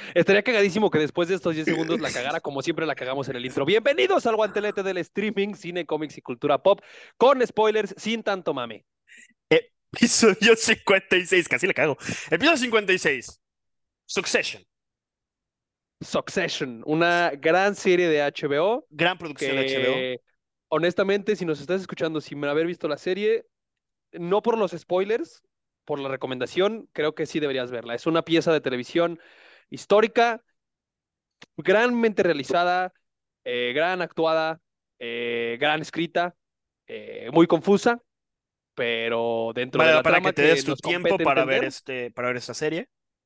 Estaría cagadísimo que después de estos 10 segundos la cagara como siempre la cagamos en el intro. Bienvenidos al guantelete del streaming, cine, cómics y cultura pop, con spoilers, sin tanto mame. Episodio 56, casi le cago. Episodio 56, Succession. Succession, una gran serie de HBO Gran producción de HBO. que, honestamente, si nos estás escuchando sin haber visto la serie, no por los spoilers, por la recomendación, creo que sí deberías verla. Es una pieza de televisión histórica, granmente realizada, gran actuada, gran escrita, muy confusa, pero dentro de Vale la la pena que trama te que des tu nos tiempo compete para ver entender, esta serie.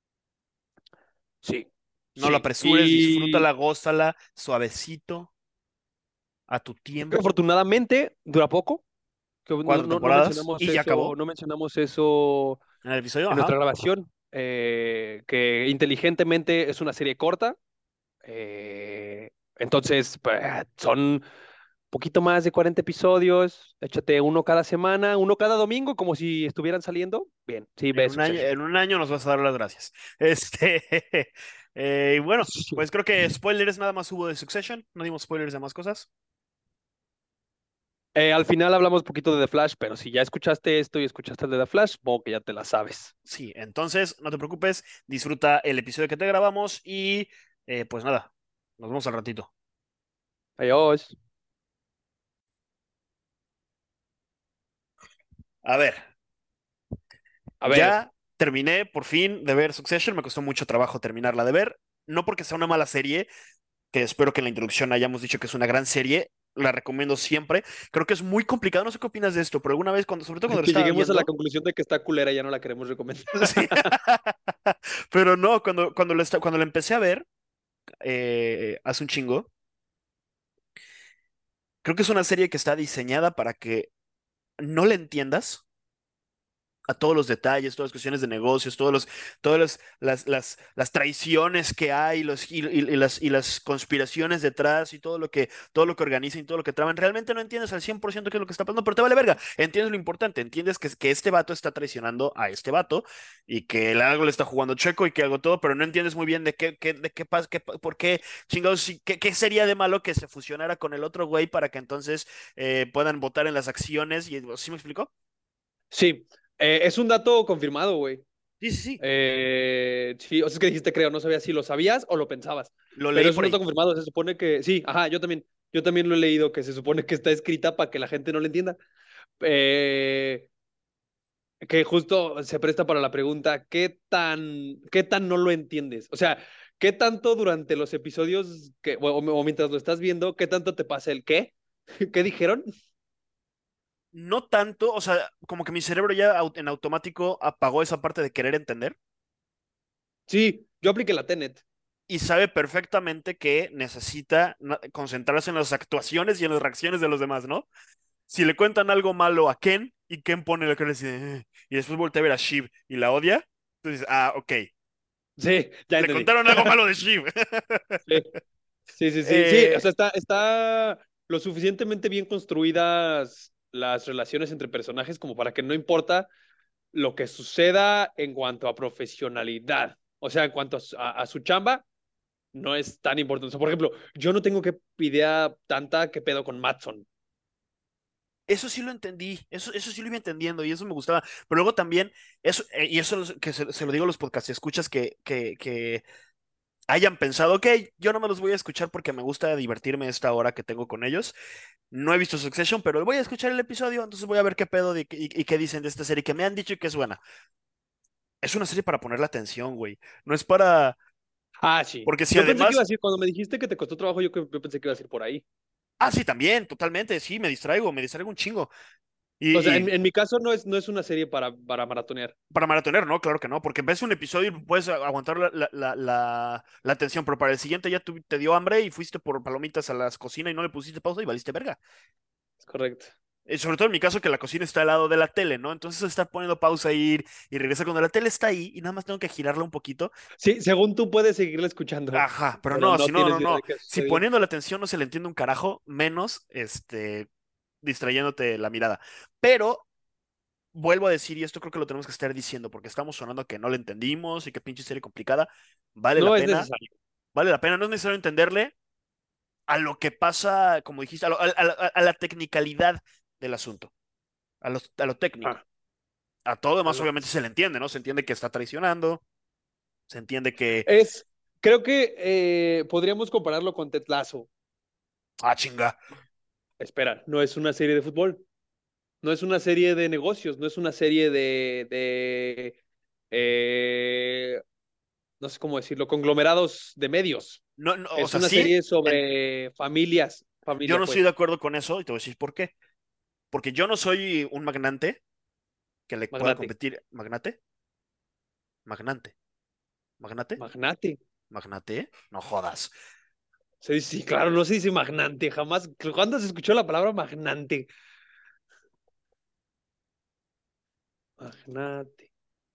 sí, No lo sí. apresures, Y disfrútala, gózala, suavecito, a tu creo que tiempo. afortunadamente dura poco, que Cuatro temporadas y ya acabó. no mencionamos eso En el episodio, en nuestra ajá. grabación, que inteligentemente es una serie corta, entonces pues, son poquito más de 40 episodios, échate uno cada semana, uno cada domingo, como si estuvieran saliendo. Bien, sí, ve Succession. En un año nos vas a dar las gracias. Este, y bueno, Sí. pues creo que spoilers nada más hubo de Succession. No dimos spoilers de más cosas. Al final hablamos un poquito de The Flash, pero si ya escuchaste esto y escuchaste el de The Flash, supongo que ya te la sabes. Sí, entonces no te preocupes, disfruta el episodio que te grabamos y pues nada, nos vemos al ratito. Adiós. A ver, A ver, ya terminé por fin de ver Succession, me costó mucho trabajo terminarla de ver, no porque sea una mala serie, que espero que en la introducción hayamos dicho que es una gran serie, la recomiendo siempre. Creo que es muy complicado, no sé qué opinas de esto, pero alguna vez, sobre todo cuando lo que estaba lleguemos a la viendo, conclusión de que está culera y ya no la queremos recomendar. sí, pero no, cuando lo empecé a ver hace un chingo, creo que es una serie que está diseñada para que no la entiendas a todos los detalles, todas las cuestiones de negocios, las traiciones que hay, y las conspiraciones detrás y todo lo que organizan y todo lo que traman. Realmente no entiendes al 100% qué es lo que está pasando, pero te vale verga. Entiendes lo importante, entiendes que este vato está traicionando a este vato y que el algo le está jugando chueco y que algo todo, pero no entiendes muy bien de qué pasa, por qué chingados, qué sería de malo que se fusionara con el otro güey para que entonces puedan votar en las acciones. ¿Sí me explicó? Sí, es un dato confirmado, güey. Sí, sí, sí. Sí, o sea, es que dijiste creo, no sabía si lo sabías o lo pensabas, Lo pero leí es un por ahí. dato confirmado, se supone que, sí, ajá, yo también lo he leído, que se supone que está escrita para que la gente no lo entienda. Eh, que justo se presta para la pregunta, qué tan no lo entiendes? O sea, ¿qué tanto durante los episodios o mientras lo estás viendo, qué tanto te pasa el qué? ¿Qué dijeron? No tanto, o sea, como que mi cerebro ya en automático apagó esa parte de querer entender Sí, yo apliqué la Tenet. y sabe perfectamente que necesita concentrarse en las actuaciones y en las reacciones de los demás, ¿no? Si le cuentan algo malo a Ken y Ken pone la cara así y después voltea a ver a Shiv y la odia, entonces, ok, Sí, ya le entendí. contaron algo malo de Shiv. Sí, sí, sí, sí, sí, o Eh, sea, está lo suficientemente bien construidas las relaciones entre personajes como para que no importa lo que suceda en cuanto a profesionalidad. O sea, en cuanto a su chamba, no es tan importante. O sea, por ejemplo, yo no tengo que idea tanta que pedo con Matson. Eso sí lo entendí, eso sí lo iba entendiendo y eso me gustaba. Pero luego también, y eso que se lo digo a los podcast escuchas que hayan pensado, ok, yo no me los voy a escuchar porque me gusta divertirme esta hora que tengo con ellos. No he visto Succession, pero voy a escuchar el episodio, entonces voy a ver qué pedo y qué dicen de esta serie, que me han dicho que es buena. Es una serie para ponerle atención, güey. No es para... Ah, sí. Porque si Yo pensé que iba a además... decir, cuando me dijiste que te costó trabajo, yo pensé que iba a decir por ahí. Ah, sí, también, totalmente, sí, me distraigo un chingo. O sea, Y en mi caso no es una serie para maratonear. para maratonear, no, claro que no, porque ves un episodio y puedes aguantar la atención, pero para el siguiente ya te dio hambre y fuiste por palomitas a la cocina y no le pusiste pausa y valiste verga. Es correcto. Sobre todo en mi caso que la cocina está al lado de la tele, ¿no? Entonces estar poniendo pausa y regresa cuando la tele está ahí y nada más tengo que girarla un poquito. Sí, según tú puedes seguirle escuchando, Ajá, pero pero no, no si no, tienes no, idea no. de qué Si sucedió. poniendo la atención no se le entiende un carajo, menos distrayéndote la mirada. Pero vuelvo a decir, y esto creo que lo tenemos que estar diciendo, porque estamos sonando que no le entendimos y que pinche serie complicada, vale la No es pena, necesario. vale la pena, no es necesario entenderle a lo que pasa, como dijiste, a la tecnicalidad del asunto, a lo técnico. Ah, A todo a demás lo- obviamente se le entiende, ¿no? Se entiende que está traicionando, se entiende que, Es, creo que podríamos compararlo con Ted Lasso. ah, chinga, Espera, no es una serie de fútbol, no es una serie de negocios, no es una serie no sé cómo decirlo, conglomerados de medios. no, no, o Es sea, una sí, serie sobre familias, yo familia, no estoy de pues, acuerdo con eso y te voy a decir por qué. Porque yo no soy un magnate que le pueda magnate, competir. ¿Magnate? ¿Magnante? ¿Magnate? magnate. ¿Magnate? No jodas. Sí, sí, claro, no se dice magnate, jamás. ¿Cuándo se escuchó la palabra magnate? Magnate.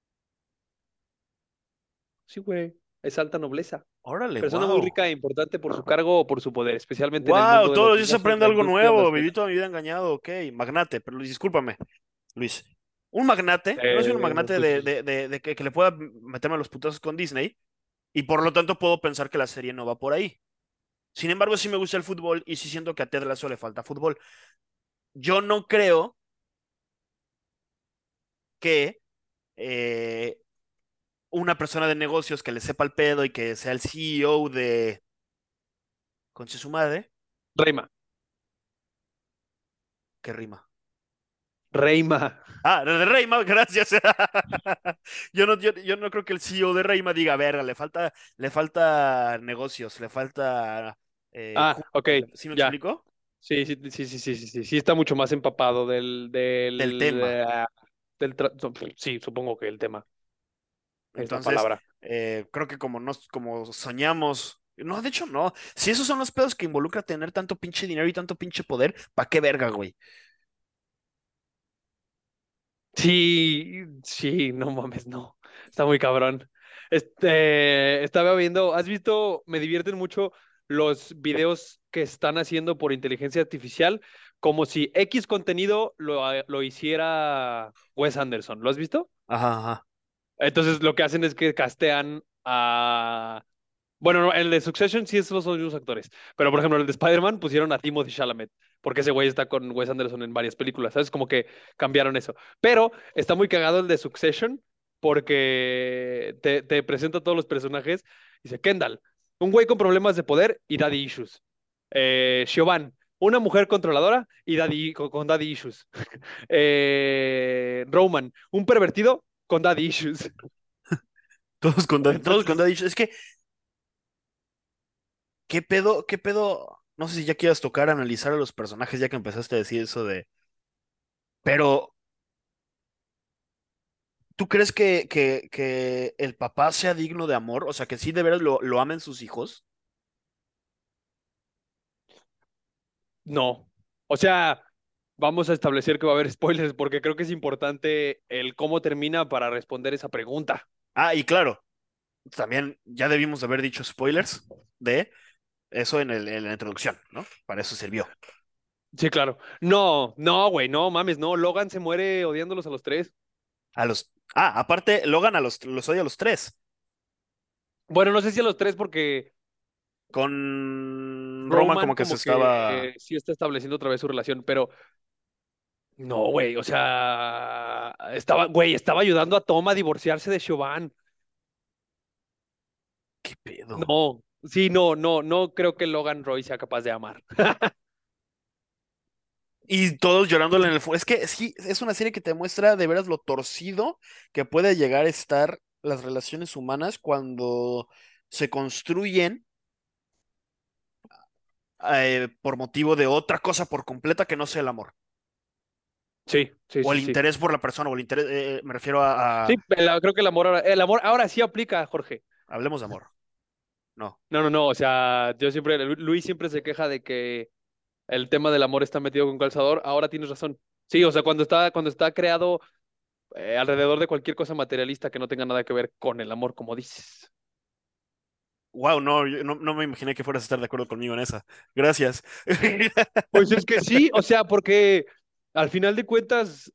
Sí, güey, es alta nobleza. Órale, Persona muy wow. rica e importante por su cargo o por su poder, especialmente en el Wow, mundo de todos los los días se negocios, aprende la algo industria o las nuevo. Viví finanzas. toda mi vida engañado, ok. Magnate, pero discúlpame, Luis. Un magnate, yo no soy un magnate Pues, de que le pueda meterme a los putazos con Disney y por lo tanto puedo pensar que la serie no va por ahí. Sin embargo, sí me gusta el fútbol y sí siento que a Ted Lasso le falta fútbol. Yo no creo que eh, una persona de negocios que le sepa el pedo y que sea el CEO de Conche su madre, Reima, que rima. Reima. Ah, de Reyma, gracias. Yo no creo que el CEO de Reyma diga, verga, le falta negocios, le falta Ah, ok, ¿sí me ya. explico? Sí, sí, sí, sí, sí, sí, sí, sí, está mucho más empapado Del tema. sí, supongo que el tema es la Entonces, palabra. creo que como soñamos, no, de hecho no. Si esos son los pedos que involucra tener tanto pinche dinero y tanto pinche poder, ¿pa' qué verga, güey? Sí, sí, no mames, no. Está muy cabrón. Estaba viendo, ¿has visto? Me divierten mucho los videos que están haciendo por inteligencia artificial, como si X contenido lo hiciera Wes Anderson. ¿Lo has visto? Ajá, ajá. Entonces lo que hacen es que castean a... Bueno, no, el de Succession sí esos son los mismos actores, pero por ejemplo el de Spider-Man pusieron a Timothy Chalamet, porque ese güey está con Wes Anderson en varias películas, ¿sabes? Como que cambiaron eso. Pero está muy cagado el de Succession porque te presenta a todos los personajes. Dice Kendall, un güey con problemas de poder y daddy issues. Siobhan, una mujer controladora y con daddy issues. Roman, un pervertido con daddy issues. Todos con Entonces, daddy issues. Es que, ¿qué pedo? ¿Qué pedo? No sé si ya quieras tocar, analizar a los personajes, ya que empezaste a decir eso de. Pero, ¿tú crees que el papá sea digno de amor? O sea, que sí de veras lo amen sus hijos. no. O sea, vamos a establecer que va a haber spoilers porque creo que es importante el cómo termina para responder esa pregunta. Ah, y claro, también ya debimos de haber dicho spoilers de eso en la introducción, ¿no? Para eso sirvió. Sí, claro. No, no, güey, no mames, no. Logan se muere odiándolos a los tres. Aparte, Logan los odia a los tres. Bueno, no sé si a los tres porque Con Roman Roman como que se como estaba. que sí está estableciendo otra vez su relación, pero no, güey, o sea, estaba ayudando a Tom a divorciarse de Siobhan. ¿Qué pedo? No, sí, no, no, no creo que Logan Roy sea capaz de amar. Y todos llorándole en el fondo. Es que sí, es una serie que te muestra de veras lo torcido que puede llegar a estar las relaciones humanas cuando se construyen por motivo de otra cosa por completa que no sea el amor. Sí, sí, O sí, el sí. interés por la persona, o el interés, me refiero Sí, creo que el amor ahora sí aplica, Jorge. hablemos de amor. No. No, no, no, o sea, Luis siempre se queja de que el tema del amor está metido con calzador, ahora tienes razón. Sí, o sea, cuando está creado alrededor de cualquier cosa materialista que no tenga nada que ver con el amor, como dices. Wow, no, no me imaginé que fueras a estar de acuerdo conmigo en esa. Gracias. Pues es que sí, o sea, porque, al final de cuentas,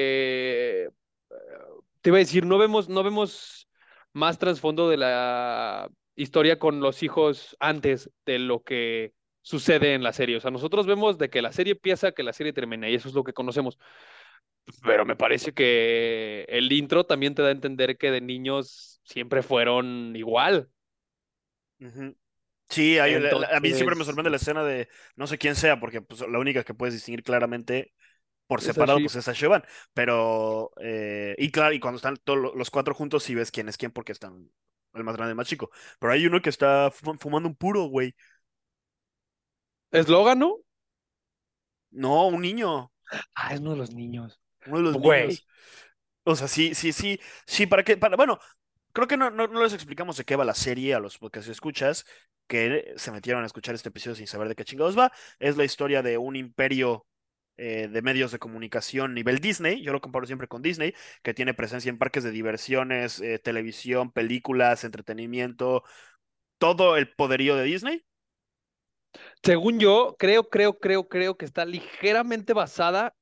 te iba a decir, no vemos más trasfondo de la historia con los hijos antes de lo que sucede en la serie. O sea, nosotros vemos de que la serie empieza, que la serie termina, y eso es lo que conocemos. Pero me parece que el intro también te da a entender que de niños siempre fueron igual. Ujú. Sí, a mí siempre me Entonces, sorprende la escena de no sé quién sea, porque pues, la única que puedes distinguir claramente por es separado, así. pues es a Siobhan. Pero, y claro, y cuando están todos los cuatro juntos, sí ves quién es quién, porque están el más grande y el más chico. Pero hay uno que está fumando un puro, güey. ¿Eslogan, no? No, un niño, Ah, es uno de los niños. uno de los Güey. niños. O sea, sí, sí, sí, sí, ¿para qué? Bueno, creo que no les explicamos de qué va la serie a los podcast escuchas, que se metieron a escuchar este episodio sin saber de qué chingados va. Es la historia de un imperio de medios de comunicación nivel Disney, yo lo comparo siempre con Disney, que tiene presencia en parques de diversiones, televisión, películas, entretenimiento, todo el poderío de Disney. Según yo, creo que está ligeramente basada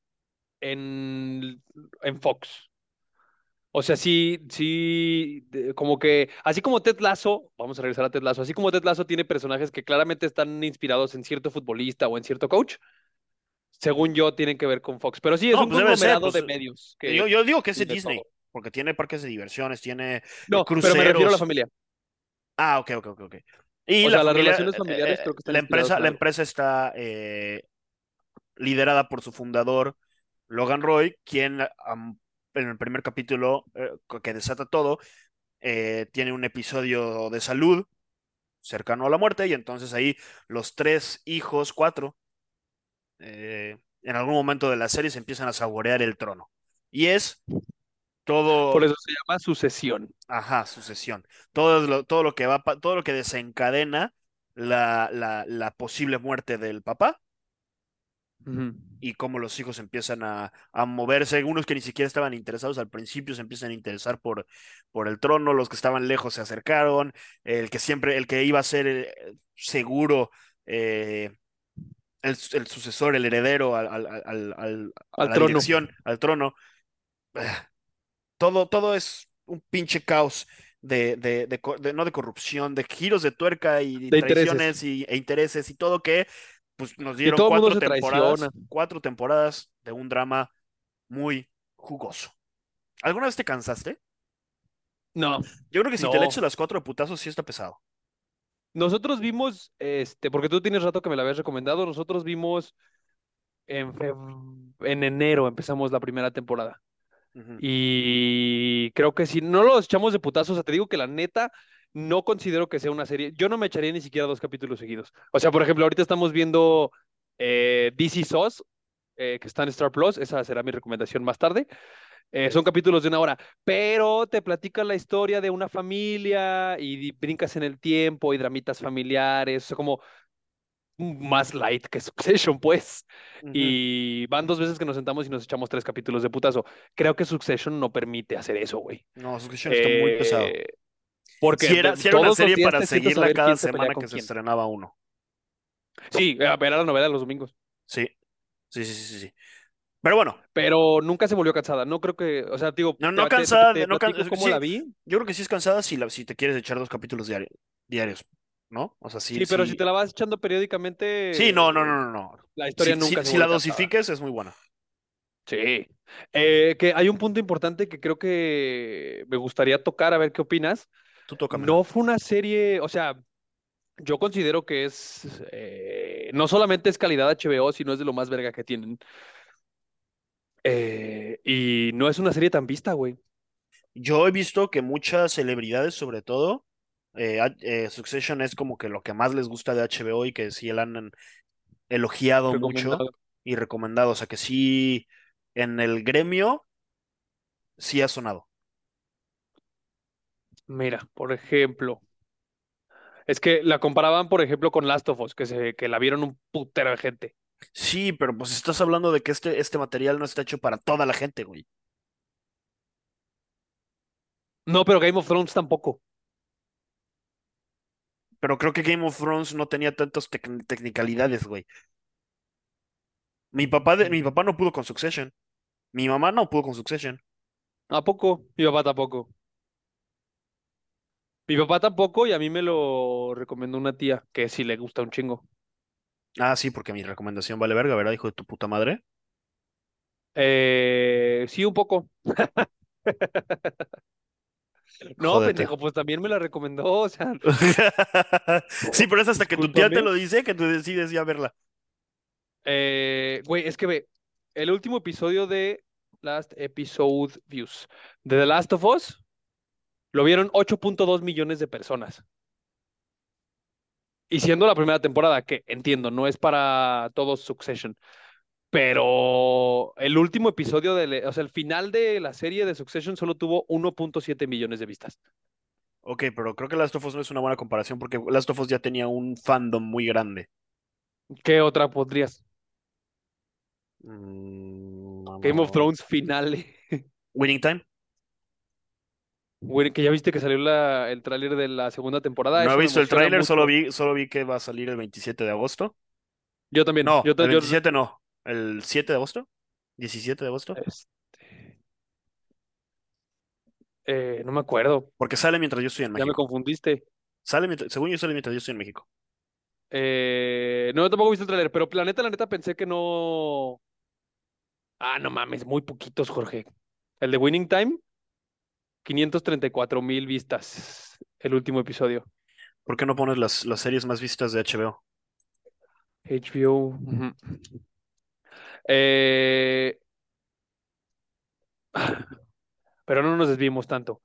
en Fox. O sea, sí, sí, como que, así como Ted Lasso, vamos a regresar a Ted Lasso, así como Ted Lasso tiene personajes que claramente están inspirados en cierto futbolista o en cierto coach, según yo, tienen que ver con Fox. Pero sí, es No, un pues debe ser, conglomerado pues de medios que yo digo que es de tiene todo. Disney, porque tiene parques de diversiones, tiene No, pero me refiero a la cruceros. familia. Ah, ok, ok, ok, ok. Y O la sea, las familia, relaciones familiares creo que están inspirados en la algo. empresa está liderada por su fundador, Logan Roy, quien en el primer capítulo que desata todo, tiene un episodio de salud cercano a la muerte y entonces ahí los tres hijos, cuatro, en algún momento de la serie se empiezan a saborear el trono. Y es Por todo, eso se llama sucesión. ajá, sucesión. Todo lo que va, todo lo que desencadena la posible muerte del papá Ujú. y cómo los hijos empiezan a moverse. Algunos que ni siquiera estaban interesados al principio se empiezan a interesar por el trono, los que estaban lejos se acercaron, el que iba a ser seguro eh, el sucesor, el heredero a Al la trono. dirección, al trono. Todo es un pinche caos no de corrupción, de giros de tuerca y De intereses. traiciones e intereses y todo que pues nos Y dieron todo el mundo se traiciona. cuatro temporadas de un drama muy jugoso. ¿Alguna vez te cansaste? No, Yo creo que si te le echas no. las cuatro de putazos sí está pesado. Nosotros vimos, porque tú tienes rato que me la habías recomendado, nosotros vimos en enero empezamos la primera temporada. Ujú, Y creo que si no los echamos de putazos, o sea, te digo que la neta no considero que sea una serie. Yo no me echaría ni siquiera dos capítulos seguidos. O sea, por ejemplo, ahorita estamos viendo DC SOS, que está en Star Plus. Esa será mi recomendación más tarde. Son capítulos de una hora, pero te platican la historia de una familia y brincas en el tiempo y dramitas familiares, o sea, como más light que Succession, pues. ujú. Y van dos veces que nos sentamos y nos echamos tres capítulos de putazo. Creo que Succession no permite hacer eso, güey. No, Succession está muy pesado. Eh, Porque Si era una todos los serie días para te sientas a seguirla ver cada quién se pelea semana con que se quién. estrenaba uno. Sí, a ver a la novela los domingos. Sí, sí, sí, sí, sí, sí. Pero bueno, Pero nunca se volvió cansada. No creo que, o sea, digo, no cansada, te platico cómo sí, la vi. yo creo que sí es cansada si te quieres echar dos capítulos diarios, ¿no? O sea, sí, Sí, pero si sí. te la vas echando Sí, periódicamente, no. la historia nunca se Si la vuelve cansada. dosifiques es muy buena. Sí. Que hay un punto importante que creo que me gustaría tocar, a ver qué opinas. Tú tócamela. No fue una serie, o sea, yo considero que no solamente es calidad HBO, sino es de lo más verga que tienen. Y no es una serie tan vista, güey. Yo he visto que muchas celebridades, sobre todo, Succession es como que lo que más les gusta de HBO y que sí la han elogiado mucho Recomendado. y recomendado. O sea, que sí, en el gremio sí ha sonado. Mira, por ejemplo, es que la comparaban, por ejemplo, con Last of Us, que la vieron un putero de gente. Sí, pero pues estás hablando de que este material no está hecho para toda la gente, güey. No, pero Game of Thrones tampoco. Pero creo que Game of Thrones no tenía tantas technicalidades, güey. Mi papá no pudo con Succession. Mi mamá no pudo con Succession. ¿A poco? Mi papá tampoco. Mi papá tampoco y a mí me lo recomendó una tía que sí le gusta un chingo. Ah, sí, porque mi recomendación vale verga, ¿verdad, hijo de tu puta madre? Sí, un poco. No, Jódete. pendejo, pues también me la recomendó, o sea, Sí, pero es hasta que tu tía te discúlpame. lo dice que tú decides ya verla. Güey, es que ve, el último episodio de Last Episode Views de The Last of Us lo vieron 8.2 millones de personas. Y siendo la primera temporada, que entiendo, no es para todos Succession, pero el último episodio, o sea, el final de la serie de Succession solo tuvo 1.7 millones de vistas. Ok, pero creo que Last of Us no es una buena comparación porque Last of Us ya tenía un fandom muy grande. ¿Qué otra podrías? Game of Mm, Thrones finale. Winning Time. Güey, que ya viste que salió el tráiler de la segunda temporada, No he eso me visto el emociona tráiler, mucho. solo vi que va a salir el 27 de agosto. Yo también, No, el 27 no. ¿El 7 de agosto? ¿17 de agosto? este, no me acuerdo, Porque sale mientras yo estoy en ya me México. confundiste. Según yo sale mientras yo estoy en México. No, tampoco he visto el tráiler, pero la neta pensé que no. Ah, no mames, muy poquitos, Jorge. El de Winning Time, 534,000 vistas, el último episodio. ¿Por qué no pones las series más vistas de HBO? HBO. Ujú. Eh, pero no nos desviemos tanto.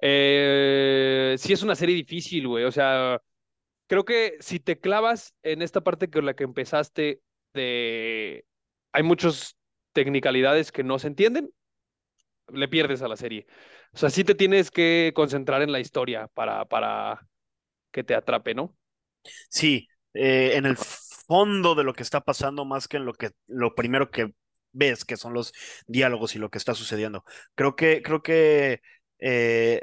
Sí es una serie difícil, güey. O sea, creo que si te clavas en esta parte con la que empezaste de... Hay muchas technicalidades que no se entienden, le pierdes a la serie. O sea, sí te tienes que concentrar en la historia para que te atrape, ¿no? Sí, en el fondo de lo que está pasando más que en lo primero que ves, que son los diálogos y lo que está sucediendo. Creo que eh,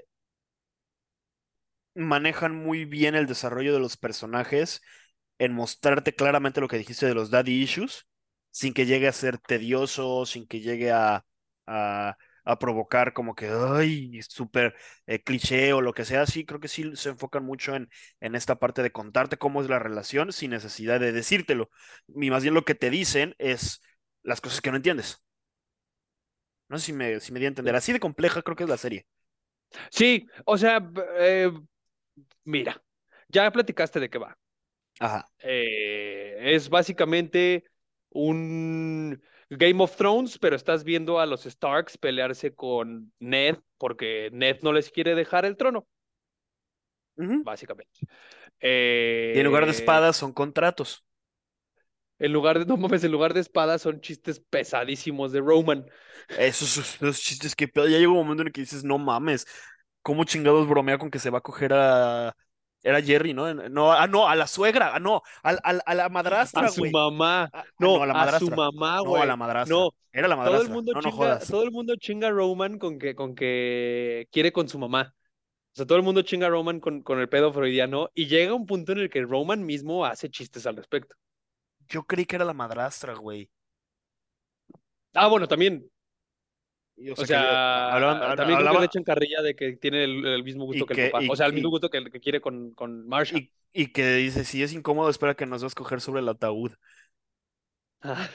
manejan muy bien el desarrollo de los personajes en mostrarte claramente lo que dijiste de los daddy issues, sin que llegue a ser tedioso, sin que llegue a provocar como que, ay, súper cliché o lo que sea. Sí, creo que sí se enfocan mucho en esta parte de contarte cómo es la relación sin necesidad de decírtelo. Y más bien lo que te dicen es las cosas que no entiendes. No sé si me di a entender. Así de compleja creo que es la serie. Sí, o sea, mira, ya platicaste de qué va. Ajá. Es básicamente un Game of Thrones, pero estás viendo a los Starks pelearse con Ned porque Ned no les quiere dejar el trono, Ujú. básicamente. Y en lugar de Eh, espadas son contratos. en lugar de, no mames, en lugar de espadas son chistes pesadísimos de Roman. Esos chistes que pedo. Ya llega un momento en el que dices, no mames, ¿cómo chingados bromea con que se va a coger a... Era Jerry, ¿no? No, no, a la suegra, no, a la A madrastra, su güey. mamá. No, No, a la a su madrastra. mamá, No, a la güey. madrastra. No, Era la madrastra. No, no jodas. todo el mundo chinga a Roman con que quiere con su mamá. O sea, todo el mundo chinga a Roman con el pedo freudiano y llega un punto en el que Roman mismo hace chistes al respecto. Yo creí que era la madrastra, güey. Ah, bueno, también. Y, o O sea, que sea, también creo que le hablaba echan carrilla de que tiene el mismo gusto y que el papá. O sea, el mismo y, gusto que quiere con Marsha. y que dice, si es incómodo, espera que nos vas a coger sobre el ataúd. Ah.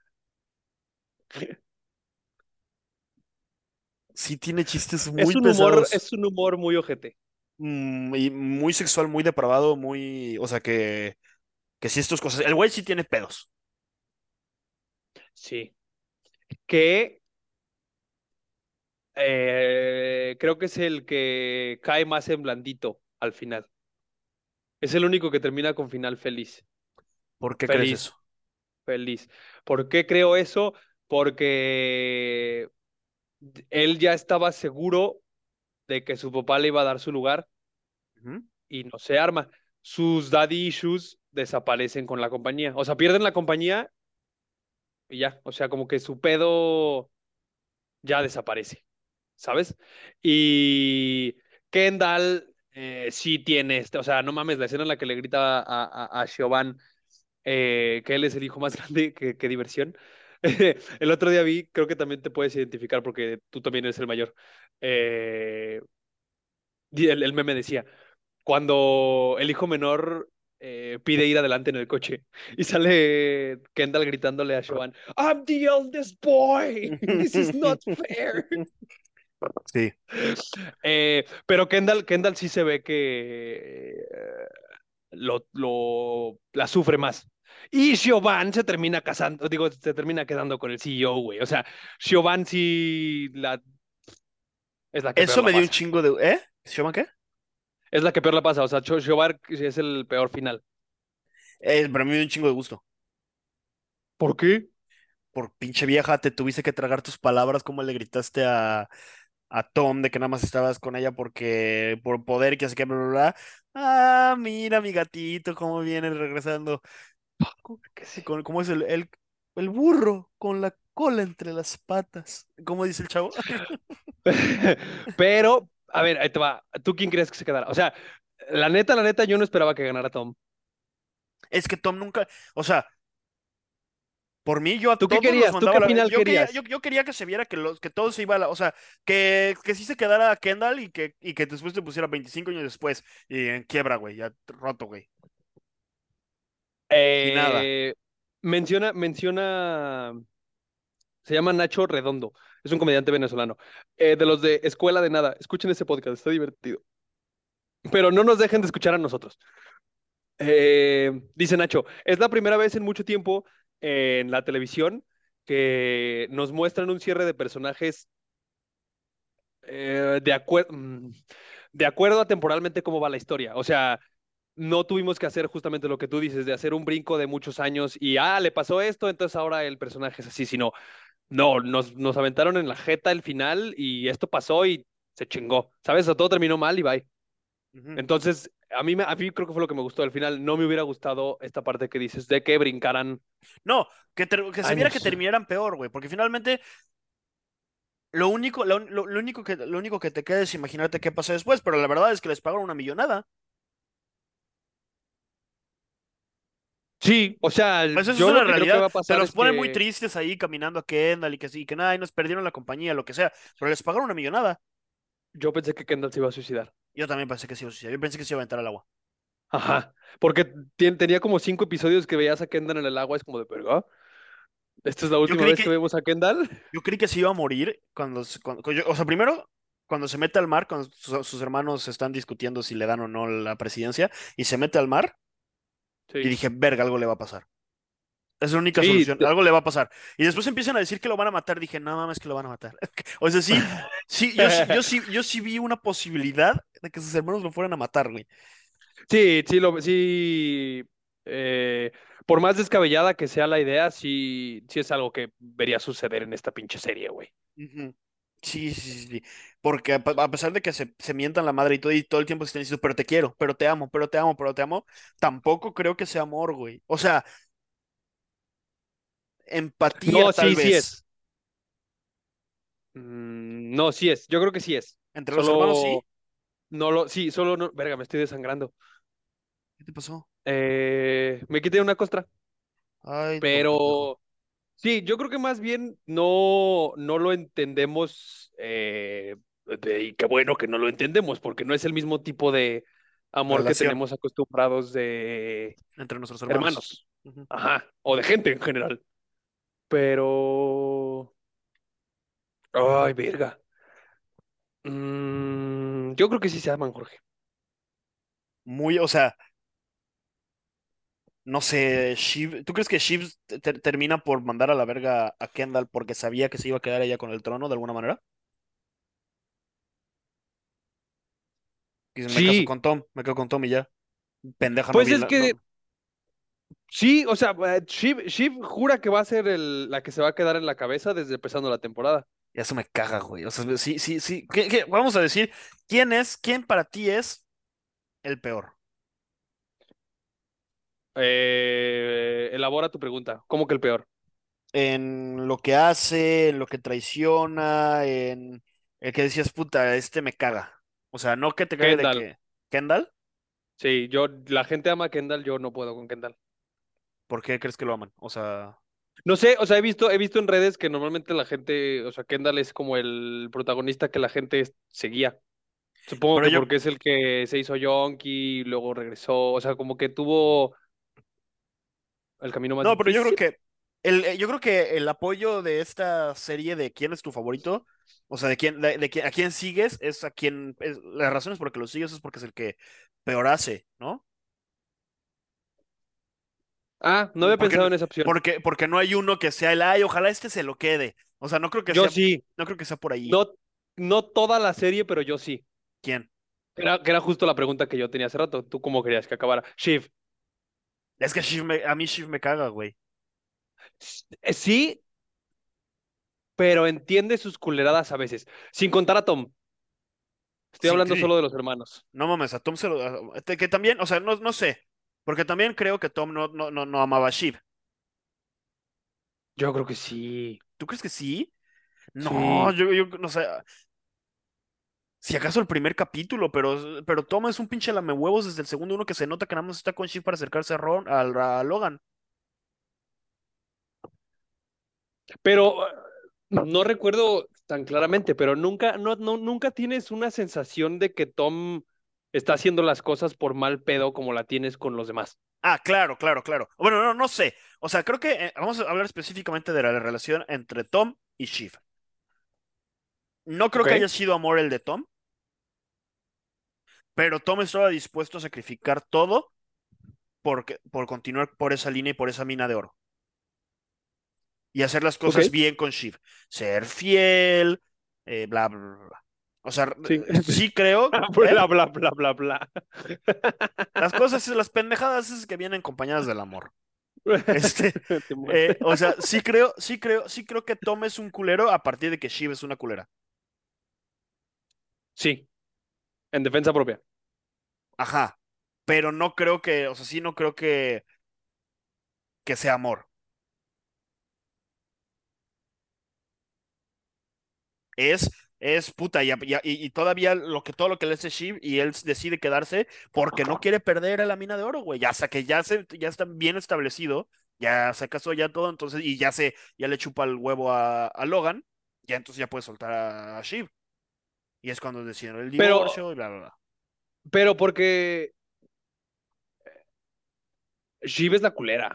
Sí tiene chistes muy pesados. Es un humor muy ojete. Y muy sexual, muy depravado, muy, o sea que sí estas cosas, el güey sí tiene pedos. Sí. Que creo que es el que cae más en blandito al final. Es el único que termina con final feliz. ¿Por qué crees Feliz, eso? feliz. ¿Por qué creo eso? Porque él ya estaba seguro de que su papá le iba a dar su lugar Ujú. y no se arma. Sus daddy issues desaparecen con la compañía. O sea, pierden la compañía y ya. O sea, como que su pedo ya desaparece, ¿sabes? Y Kendall sí tiene, o sea, no mames, la escena en la que le grita a Siobhan que él es el hijo más grande, que diversión. El otro día vi, creo que también te puedes identificar porque tú también eres el mayor. Eh, y el meme decía, cuando el hijo menor pide ir adelante en el coche y sale Kendall gritándole a Siobhan, I'm the eldest boy, this is not fair. Sí. Pero Kendall sí se ve que la sufre más. Y Siobhan se termina casando, digo, se termina quedando con el CEO, güey. O sea, Siobhan sí es la que peor Eso la me dio un pasa. chingo de... ¿Eh? ¿Se llama qué? Es la que peor la pasa. O sea, Siobhan sí es el peor final. Para mí me dio un chingo de gusto. ¿Por qué? Por pinche vieja, te tuviste que tragar tus palabras, como le gritaste a Tom de que nada más estabas con ella porque por poder, que así que bla, bla, bla. Ah, mira mi gatito, cómo viene regresando. Que sí. ¿Cómo es el burro con la cola entre las patas? ¿Cómo dice el chavo? Pero, a ver, ahí te va. ¿Tú quién crees que se quedara? O sea, la neta, yo no esperaba que ganara Tom. Es que Tom nunca, o sea, por mí yo a ¿Tú qué todos los querías? ¿Tú mandaba a qué la... final Yo quería, yo, querías? yo quería que se viera que todo se iba a la... O sea, que sí se quedara Kendall y que después te pusiera 25 años después y en quiebra, güey, ya roto, güey. Y nada. Eh, menciona, se llama Nacho Redondo, es un comediante venezolano, de los de Escuela de Nada. Escuchen ese podcast, está divertido. Pero no nos dejen de escuchar a nosotros. Dice Nacho, es la primera vez en mucho tiempo en la televisión que nos muestran un cierre de personajes de acuerdo a temporalmente cómo va la historia. O sea, no tuvimos que hacer justamente lo que tú dices, de hacer un brinco de muchos años y, le pasó esto, entonces ahora el personaje es así, sino, no, nos aventaron en la jeta el final y esto pasó y se chingó, ¿sabes? O sea, todo terminó mal y bye. Ujú. Entonces, a mí creo que fue lo que me gustó del final. No me hubiera gustado esta parte que dices de que brincaran No, que se viera que años. terminaran peor, güey, porque finalmente lo único que te queda es imaginarte qué pasa después, pero la verdad es que les pagaron una millonada. Sí, o sea, Pues eso es yo lo una que creo que realidad. va a Te pasar los es ponen muy que tristes ahí caminando a Kendall y que sí, que nada, y nos perdieron la compañía, lo que sea, pero les pagaron una millonada. yo pensé que Kendall se iba a suicidar. Yo también pensé que sí, yo pensé que se iba a aventar al agua. Ajá, porque tenía como 5 episodios que veías a Kendall en el agua, es como de, verga, ¿esta es la Yo última creí vez que que, vemos a Kendall? yo creí que se iba a morir o sea, primero, cuando se mete al mar, cuando sus hermanos están discutiendo si le dan o no la presidencia, y se mete al mar, y Sí. dije, verga, algo le va a pasar. Es la única Sí, solución, algo le va a pasar. Y después empiezan a decir que lo van a matar, dije, no mames, que lo van a matar. O sea, sí, sí, yo sí vi una posibilidad de que sus hermanos lo fueran a matar, güey. sí, sí, por más descabellada que sea la idea, sí, sí es algo que vería suceder en esta pinche serie, güey. Ujú. Sí, sí, sí, sí. Porque a pesar de que se mientan la madre y todo el tiempo se están diciendo, pero te quiero, pero te amo, pero te amo, pero te amo, tampoco creo que sea amor, güey. O sea, empatía No, tal sí, sí vez. es. No, sí es. Yo creo que sí es. Entre los hermanos, Solo sí. sí, solo no, verga, me estoy desangrando. ¿Qué te pasó? Me quité una costra, Ay, por pendejo. pero sí, yo creo que más bien no lo entendemos, y qué bueno que no lo entendemos, porque no es el mismo tipo de amor que Relación tenemos acostumbrados de entre nuestros hermanos. hermanos, Ujú. ajá, o de gente en general. Pero, ay, verga. Yo creo que sí se aman, Jorge. Muy, o sea, no sé, ¿tú crees que Shiv termina por mandar a la verga a Kendall porque sabía que se iba a quedar ella con el trono de alguna manera? Y me caso Sí, con Tom, me quedo con Tom y ya. Pendeja, no pues vi es la, que no, sí, o sea, Shiv jura que va a ser la que se va a quedar en la cabeza desde empezando la temporada. eso me caga, güey. O sea, sí, sí, sí. Vamos a decir, quién para ti es el peor? Elabora tu pregunta. ¿Cómo que el peor? En lo que hace, en lo que traiciona, en el que decías, puta, este me caga. O sea, no que te cague de Kendall. que. ¿Kendall? Sí, la gente ama a Kendall, yo no puedo con Kendall. ¿Por qué crees que lo aman? O sea, No sé, o sea, he visto en redes que normalmente la gente, o sea, Kendall es como el protagonista que la gente seguía. Supongo pero que yo, porque es el que se hizo yonki, luego regresó, o sea, como que tuvo el camino más no, pero yo creo difícil. que yo creo que el apoyo de esta serie de quién es tu favorito, o sea, a quién sigues, es a quien, las razones por las que lo sigues es porque es el que peor hace, ¿no? Ah, no había pensado Porque, en esa opción. porque no hay uno que sea el, ay, ojalá este se lo quede. O sea, Yo sí, no creo que sea por ahí. no, no toda la serie, pero yo sí. ¿Quién? Que era justo la pregunta que yo tenía hace rato. ¿Tú cómo querías que acabara? Shiv. Es que a mí Shiv me caga, güey. Sí, pero entiende sus culeradas a veces. Sin contar a Tom. Estoy Sí, hablando sí. solo de los hermanos. No mames, a Tom se lo. Que también, o sea, no sé. Porque también creo que Tom no amaba a Shiv. Yo creo que sí. ¿Tú crees que sí? No, Sí. yo no sé. Si acaso el primer capítulo, pero Tom es un pinche lamehuevos desde el segundo uno que se nota que nada más está con Shiv para acercarse a Logan. Pero no recuerdo tan claramente, pero nunca, nunca tienes una sensación de que Tom está haciendo las cosas por mal pedo como la tienes con los demás. Ah, claro, claro, claro. Bueno, no sé. O sea, creo que vamos a hablar específicamente de la relación entre Tom y Shiv. No creo ¿Ok? que haya sido amor el de Tom, pero Tom estaba dispuesto a sacrificar todo por continuar por esa línea y por esa mina de oro. Y hacer las Ok. cosas bien con Shiv. Ser fiel, bla, bla, bla, bla. O sea, Sí. sí creo, Bla, bla, bla, bla, bla. las cosas, las pendejadas es que vienen acompañadas del amor. Este, Te muerte. o sea, sí creo que Tom es un culero a partir de que Shiv es una culera. Sí, en defensa propia. Ajá. Pero no creo que, o sea, sí no creo que sea amor. Es, es puta, y todavía todo lo que le hace Shiv y él decide quedarse porque no quiere perder a la mina de oro, güey. Ya hasta que ya está bien establecido, ya se casó ya todo, entonces, y ya le chupa el huevo a Logan, ya entonces ya puede soltar a Shiv. Y es cuando deciden el Pero, divorcio y bla, bla, bla. pero porque Shiv es la culera,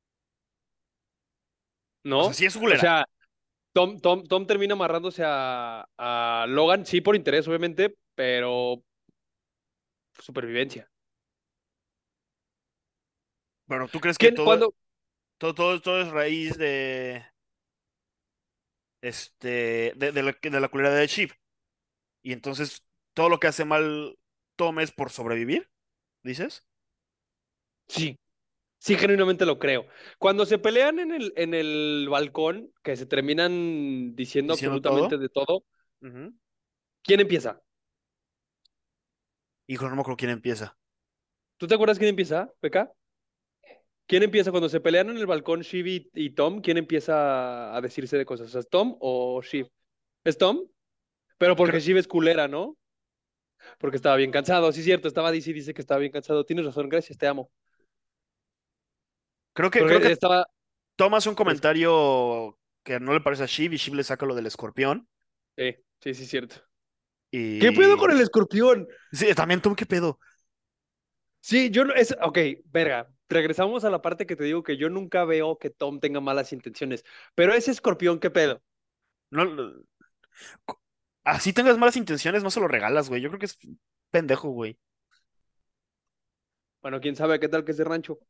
O sea, ¿no? sí es O culera. sea, Tom termina amarrándose a Logan, sí, por interés, obviamente, pero supervivencia. Pero tú crees que ¿Quién, cuando, todo es raíz de la culera de Shiv. Y entonces todo lo que hace mal Tom es por sobrevivir, dices, sí, sí, genuinamente lo creo. Cuando se pelean en el balcón, que se terminan diciendo diciendo absolutamente todo. de todo, Ujú. ¿quién empieza? Hijo, no me acuerdo quién empieza. ¿Tú te acuerdas quién empieza, Peca? ¿Quién empieza cuando se pelean en el balcón, Shiv y Tom? ¿Quién empieza a decirse de cosas? ¿Es Tom o Shiv? ¿Es Tom? Pero porque Creo, Shiv es culera, ¿no? Porque estaba bien cansado. Sí, cierto, estaba dice que estaba bien cansado. Tienes razón, gracias, te amo. creo que Porque estaba. Tom hace un es- comentario que no le parece a Shiv y Shiv le saca lo del escorpión. sí, sí, cierto. ¿Qué pedo Y con el escorpión? sí, también Tom, ¿qué pedo? Sí, yo no. Ok, verga. Regresamos a la parte que te digo que yo nunca veo que Tom tenga malas intenciones. Pero ese escorpión, ¿qué pedo? No, así tengas malas intenciones, no se lo regalas, güey. Yo creo que es pendejo, güey. Bueno, quién sabe qué tal que es de rancho.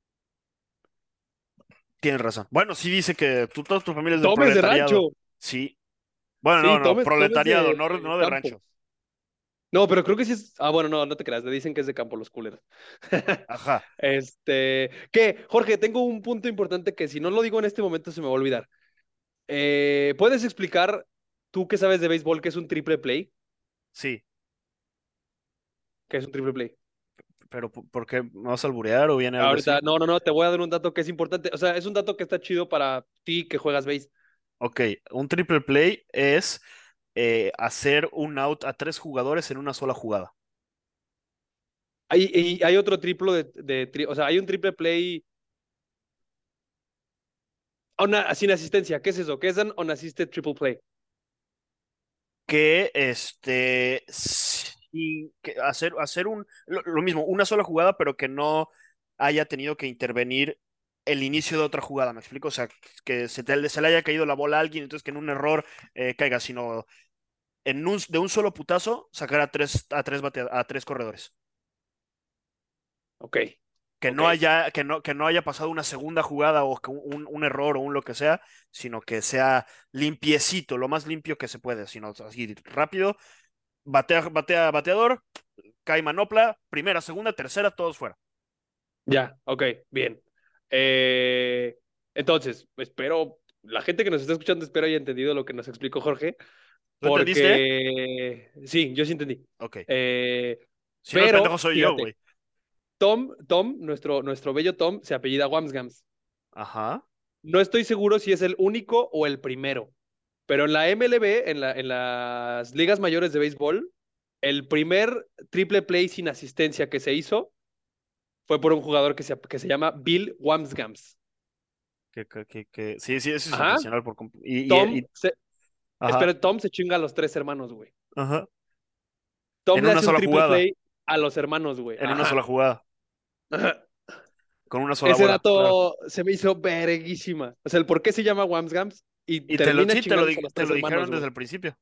Tienes razón. Bueno, sí dice que toda tu familia es del Tom es de rancho. proletariado. Sí. Bueno, Sí, no, Tom es proletariado, de no de campo. rancho. No, pero creo que sí es. Ah, bueno, no, no te creas. Le dicen que es de campo los culeros. Ajá, Jorge, tengo un punto importante que si no lo digo en este momento se me va a olvidar. ¿Puedes explicar, tú que sabes de béisbol, qué es un triple play? sí. ¿Qué es un triple play? Pero ¿por qué me vas a alburear o viene algo Ahorita, así? no, no, no, te voy a dar un dato que es importante. O sea, es un dato que está chido para ti que juegas béis. Ok, un triple play es hacer un out a tres jugadores en una sola jugada. Hay otro triplo o sea, hay un triple play Sin asistencia, ¿qué es eso? ¿Qué es un unassisted triple play? Que sí, que hacer lo mismo, una sola jugada, pero que no haya tenido que intervenir el inicio de otra jugada, ¿me explico? O sea, que se le haya caído la bola a alguien, entonces que en un error caiga, sino de un solo putazo sacar a tres corredores. Ok, Que ok, no que no haya pasado una segunda jugada o que un error o un lo que sea, sino que sea limpiecito, lo más limpio que se puede, sino así rápido, bateador, cae manopla, primera, segunda, tercera, todos fuera. ya, ok, bien. Eh, entonces, espero, la gente que nos está escuchando espero haya entendido lo que nos explicó Jorge, ¿Tú entendiste? porque sí, yo sí entendí. Ok. Eh, Si no, el pendejo pero, soy yo, fíjate, güey. nuestro bello Tom, se apellida Wamsgams. Ajá. No estoy seguro si es el único o el primero, pero en la MLB, en las ligas mayores de béisbol, el primer triple play sin asistencia que se hizo fue por un jugador que se llama Bill Wamsgams. Sí, sí, eso es Ajá. intencional Tom se, ajá, espera, Tom se chinga a los tres hermanos, güey. ajá. Tom En le una hace un sola triple jugada. play a los hermanos, güey. En una Ajá. sola jugada. Ajá. Con una sola Ese bola, claro. dato se me hizo verguísima. O sea, el por qué se llama Wamsgams y Y termina sí, chingándose a los te tres lo hermanos, dijeron desde güey. el principio.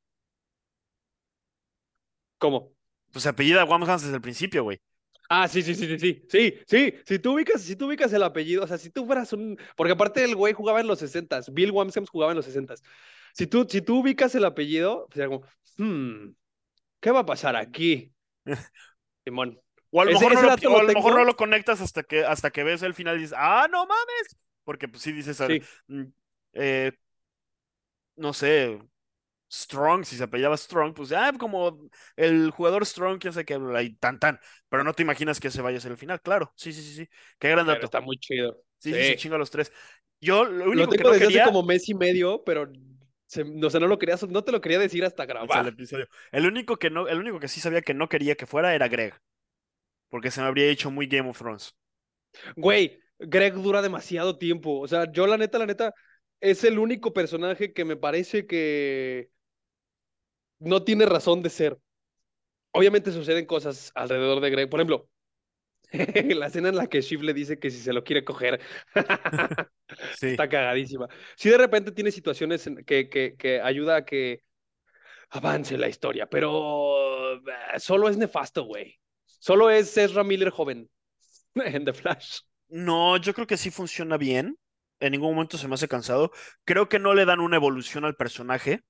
¿Cómo? Pues se apellida Wamhans desde el principio, güey. Ah, sí, sí, sí, sí, sí, sí, sí, si tú ubicas el apellido, o sea, si tú fueras porque aparte el güey jugaba en los 60s, Bill Wamsgams jugaba en los 60s. Si tú ubicas el apellido, pues era como, ¿qué va a pasar aquí, Simón? O a lo Ese, mejor ese dato o lo a lo mejor no tengo, lo conectas hasta que ves el final y dices, ¡ah, no mames! Porque pues sí dices, sí, mm, eh, no sé, Strong, si se apellidaba Strong, pues como el jugador Strong, quién sabe qué, y tan tan. Pero no te imaginas que ese vaya a ser el final, claro. Sí, sí, sí, sí. Qué gran pero dato. está muy chido, Sí, sí, se sí. chinga a los tres. Yo lo Lo único que tengo no desde hace quería, como mes y medio, pero, o sea, no te lo quería decir hasta hasta el grabar. episodio, el único que sí sabía que no quería que fuera era Greg, porque se me habría hecho muy Game of Thrones. Güey, Greg dura demasiado tiempo, o sea, yo la neta, es el único personaje que me parece que no tiene razón de ser. Obviamente suceden cosas alrededor de Greg. Por ejemplo, la escena en la que Shiv le dice que si se lo quiere coger. Sí. Está cagadísima. Si de repente tiene situaciones que ayuda a que avance la historia, pero solo es nefasto, güey. Solo es Ezra Miller joven en The Flash. No, yo creo que sí funciona bien. En ningún momento se me hace cansado. Creo que no le dan una evolución al personaje.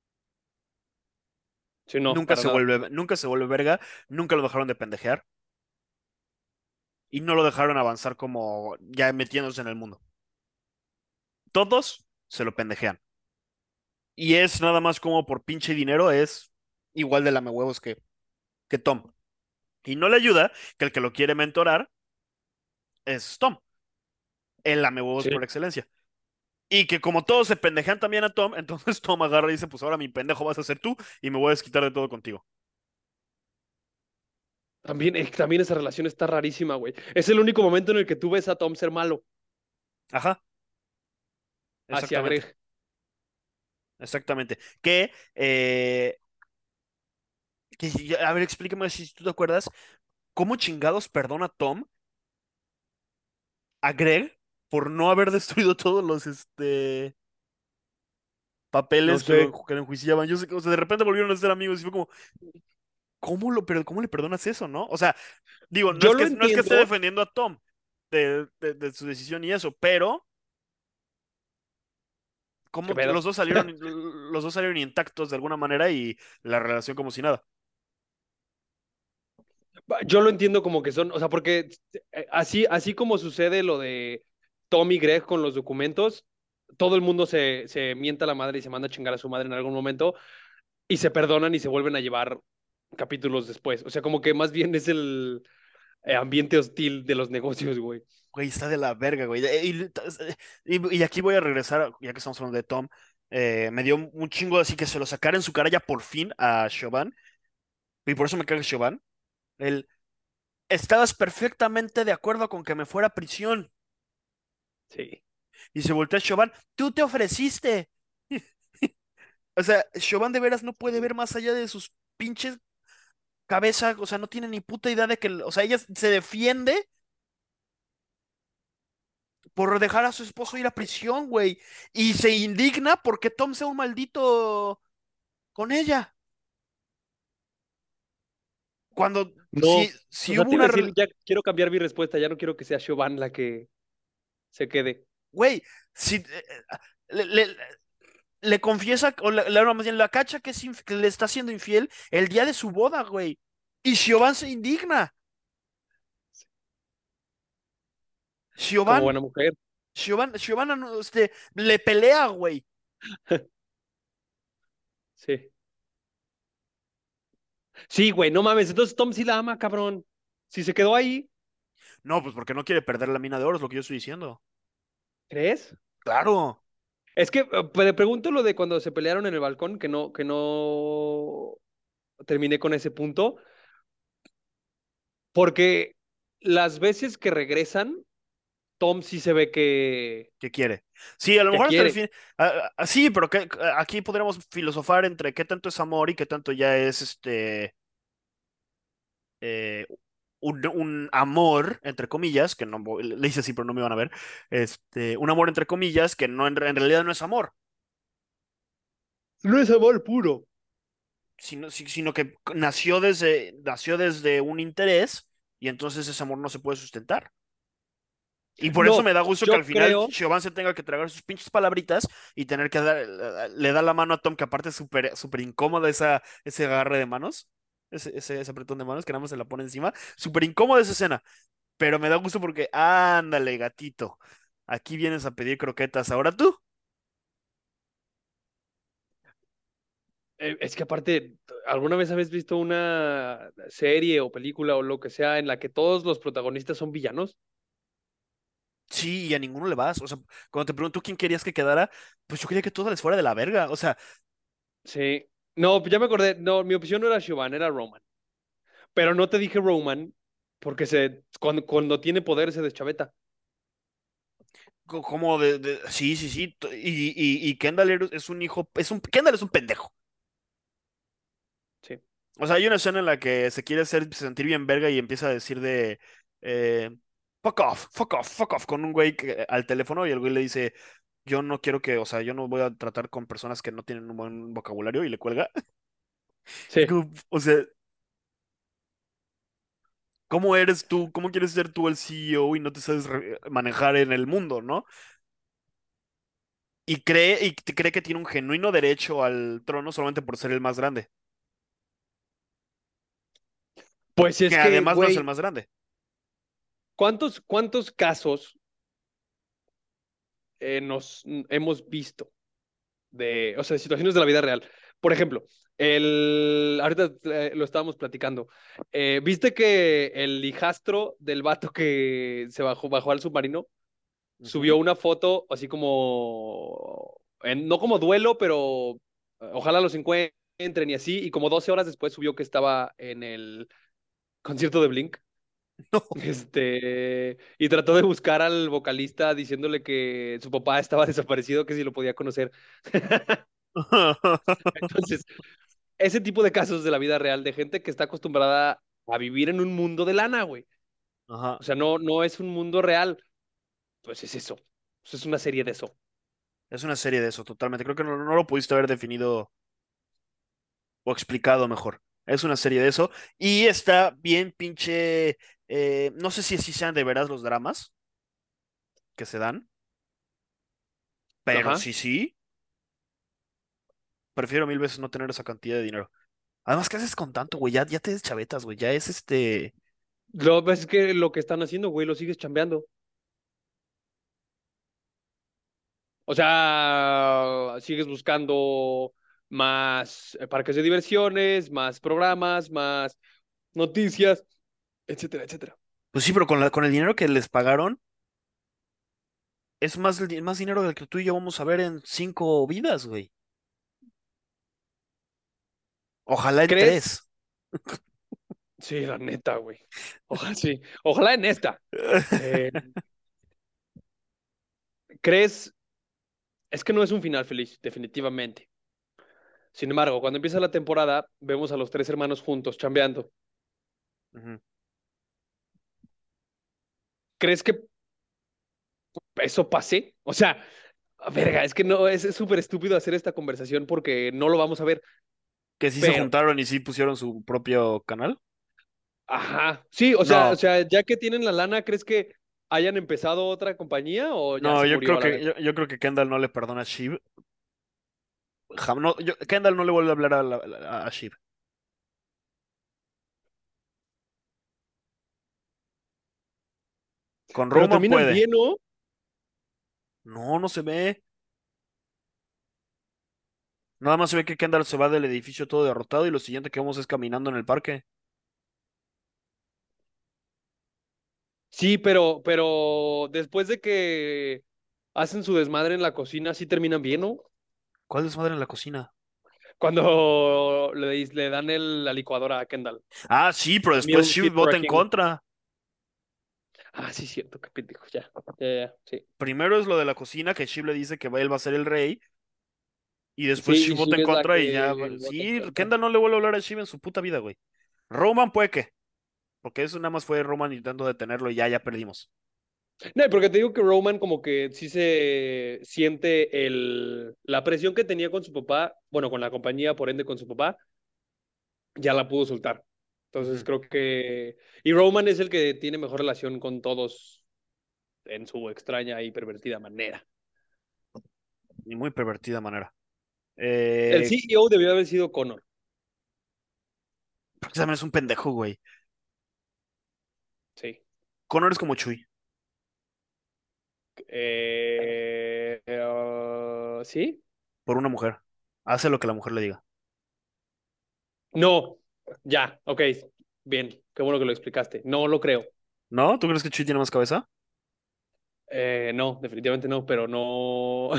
Sí, no, para nada. Nunca se vuelve verga, nunca lo dejaron de pendejear y no lo dejaron avanzar como ya metiéndose en el mundo. Todos se lo pendejean. Y es nada más como por pinche dinero, es igual de lamehuevos que Tom. Y no le ayuda que el que lo quiere mentorar es Tom, el lamehuevos Sí. por excelencia. Y que como todos se pendejean también a Tom, entonces Tom agarra y dice, pues ahora mi pendejo vas a ser tú y me voy a desquitar de todo contigo. También esa relación está rarísima, güey. Es el único momento en el que tú ves a Tom ser malo Ajá, hacia exactamente, Greg. exactamente. A ver, explícame si tú te acuerdas, ¿cómo chingados perdona Tom a Greg por no haber destruido todos los No papeles sé. que lo enjuiciaban? Yo sé que, o sea, de repente volvieron a ser amigos y fue como, ¿cómo le perdonas eso, no? O sea, digo, Yo lo no es que esté entiendo. defendiendo a Tom de su decisión y eso, pero ¿Qué como pedo? los dos salieron intactos de alguna manera y la relación como si nada. Yo lo entiendo como que son, o sea, porque así como sucede lo de Tom y Greg con los documentos, todo el mundo se mienta a la madre y se manda a chingar a su madre en algún momento y se perdonan y se vuelven a llevar capítulos después. O sea, como que más bien es el ambiente hostil de los negocios, güey. Güey, está de la verga, güey. Y aquí voy a regresar, ya que estamos hablando de Tom. Me dio un chingo así que se lo sacara en su cara ya por fin a Chauvin. Y por eso me caga Chauvin. El, estabas perfectamente de acuerdo con que me fuera a prisión. Sí. Y se voltea a Chauvin, tú te ofreciste. O sea, Chauvin de veras no puede ver más allá de sus pinches cabeza, o sea, no tiene ni puta idea de que, o sea, ella se defiende por dejar a su esposo ir a prisión, güey, y se indigna porque Tom sea un maldito con ella. Cuando, No, si o sea, hubo te iba a una, decir, ya quiero cambiar mi respuesta, ya no quiero que sea Siobhan la que se quede. güey, si le, le- le confiesa, o no, más bien la cacha que, que le está siendo infiel el día de su boda, güey, y Siobhan se indigna. Como Siobhan, buena mujer. Siobhan, le pelea, güey. Sí. Sí, güey, no mames. Entonces Tom sí la ama, cabrón. Si se quedó ahí, No, pues porque no quiere perder la mina de oro, es lo que yo estoy diciendo. ¿crees? Claro. Es que le pregunto lo de cuando se pelearon en el balcón, que no terminé con ese punto, porque las veces que regresan, Tom sí se ve ¿Qué quiere? Sí, a lo que mejor hasta el quiere. fin. Sí, pero aquí podríamos filosofar entre qué tanto es amor y qué tanto ya es eh, un amor, entre comillas, que no le hice así, pero no me van a ver. Un amor entre comillas que no en realidad no es amor, No es amor puro. sino que nació desde un interés y entonces ese amor no se puede sustentar. Y por eso No, me da gusto que yo al final creo, Siobhan se tenga que tragar sus pinches palabritas y tener que le da la mano a Tom, que aparte es súper incómoda ese agarre de manos, ese apretón de manos que nada más se la pone encima. Súper incómoda esa escena, pero me da gusto porque, ándale, gatito, aquí vienes a pedir croquetas, ahora tú. es que aparte, ¿alguna vez habéis visto una serie o película o lo que sea en la que todos los protagonistas son villanos? Sí, y a ninguno le vas. O sea, cuando te pregunto quién querías que quedara, pues yo quería que todo les fuera de la verga. O sea, Sí. No, ya me acordé. No, mi opción no era Siobhan, era Roman. Pero no te dije Roman porque cuando tiene poder se deschaveta. como sí, sí, sí. Y Kendall es un hijo, Kendall es un pendejo. Sí. O sea, hay una escena en la que se quiere hacer sentir bien verga y empieza a decir eh, fuck off, fuck off, fuck off con un güey al teléfono y el güey le dice, yo no quiero que, o sea, yo no voy a tratar con personas que no tienen un buen vocabulario y le cuelga. Es Sí. como, o sea, ¿cómo eres tú? ¿Cómo quieres ser tú el CEO y no te sabes manejar en el mundo, ¿no? Y cree que tiene un genuino derecho al trono solamente por ser el más grande, Pues que es que, además no es el güey, más grande. ¿cuántos casos nos hemos visto o sea, situaciones de la vida real? Por ejemplo, ahorita lo estábamos platicando. ¿Viste que el hijastro del vato que se bajó al submarino subió Ujú. una foto así como, no como duelo, pero ojalá los encuentren y así, y como 12 horas después subió que estaba en el concierto de Blink, y trató de buscar al vocalista diciéndole que su papá estaba desaparecido, que si lo podía conocer. Entonces, ese tipo de casos de la vida real, de gente que está acostumbrada a vivir en un mundo de lana, güey. Ajá. O sea, no es un mundo real, pues es eso. Pues es una serie de eso. Es una serie de eso, totalmente. Creo que no lo pudiste haber definido o explicado mejor. Es una serie de eso. Y está bien pinche. No sé si así sean de veras los dramas que se dan, pero Ajá. sí, sí. Prefiero mil veces no tener esa cantidad de dinero. Además, ¿qué haces con tanto, güey? Ya te deschavetas, güey. Ya es Es que lo que están haciendo, güey, lo sigues chambeando. O sea, sigues buscando más parques de diversiones, más programas, más noticias, etcétera, etcétera. Pues sí, pero con el dinero que les pagaron, es más dinero del que tú y yo vamos a ver en 5 vidas, güey. Ojalá en ¿Crees? 3. Sí, la neta, güey. Ojalá sí. Ojalá en esta. Eh, ¿Crees? Es que no es un final feliz, definitivamente. Sin embargo, cuando empieza la temporada, vemos a los tres hermanos juntos chambeando. Ujú. ¿Crees que eso pase? O sea, verga, es que no, es súper estúpido hacer esta conversación porque no lo vamos a ver, Que sí se pero, juntaron y sí pusieron su propio canal. ajá, sí, o No, sea, ya que tienen la lana, ¿crees que hayan empezado otra compañía o ya no, se yo murió creo a la que vez? yo creo que Kendall no le perdona a Shiv. No, Kendall no le vuelve a hablar a Shiv. Con Pero Roman terminan puede. bien, ¿no? No, no se ve. Nada más se ve que Kendall se va del edificio todo derrotado y lo siguiente que vemos es caminando en el parque. Sí, pero después de que hacen su desmadre en la cocina, sí terminan bien, ¿no? ¿Cuál desmadre en la cocina? Cuando le dan la licuadora a Kendall. Ah, sí, pero El después meal Shiv kit vota en cracking. contra. Ah, sí, cierto, qué pendejo, ya. Sí. Primero es lo de la cocina, que Shiv le dice que él va a ser el rey, y después Sí, Shiv y vota Shiv en es la contra y ya. que vota en Sí, contra. Kendall no le vuelve a hablar a Shiv en su puta vida, güey. Roman puede que, porque eso nada más fue Roman intentando detenerlo y ya perdimos. No, porque te digo que Roman como que sí se siente la presión que tenía con su papá, bueno, con la compañía, por ende con su papá, ya la pudo soltar. Entonces Ujú. creo que... Y Roman es el que tiene mejor relación con todos en su extraña y pervertida manera. Y muy pervertida manera. El Eh, CEO debió haber sido Connor. porque también es un pendejo, güey. Sí. Connor es como Chuy, ¿Sí? por una mujer. Hace lo que la mujer le diga. No, ya, ok, bien, qué bueno que lo explicaste. No lo creo. ¿No? ¿Tú crees que Chuy tiene más cabeza? No, definitivamente no, pero no.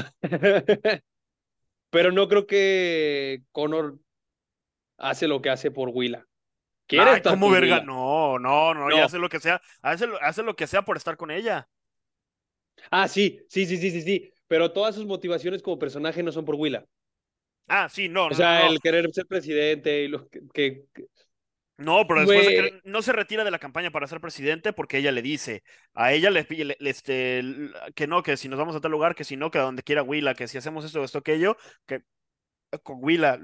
Pero no creo que Connor hace lo que hace por Willa. Quiere Ay, estar ¿cómo con verga? Willa. No, no, no, y No. hace lo que sea, hace lo que sea por estar con ella. Ah, sí, sí, sí, sí, sí, sí. Pero todas sus motivaciones como personaje no son por Willa. Ah, sí, no, O no, no, sea, no. el querer ser presidente y lo No, pero después de güey, que no se retira de la campaña para ser presidente porque ella le dice, a ella que no, que si nos vamos a tal lugar, que si no, que a donde quiera Willa, que si hacemos esto, aquello, que con Willa,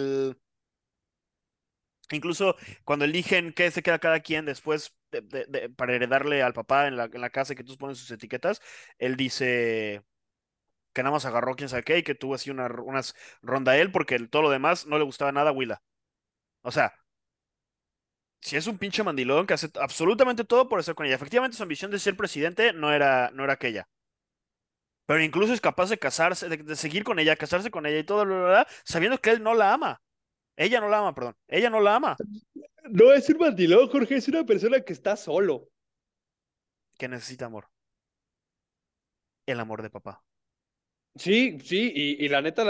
incluso cuando eligen qué se queda cada quien después para heredarle al papá en la casa y que tú pones sus etiquetas, él dice que nada más agarró quién sabe qué y que tuvo así unas ronda a él porque todo lo demás no le gustaba nada a Willa. O sea, si es un pinche mandilón que hace absolutamente todo por estar con ella. Efectivamente, su ambición de ser presidente no era aquella. Pero incluso es capaz de casarse, de seguir con ella, casarse con ella y todo, sabiendo que él no la ama. Ella no la ama, perdón. Ella no la ama. no es un mandilón, Jorge, es una persona que está solo. Que necesita amor. El amor de papá. Sí, sí, y la neta,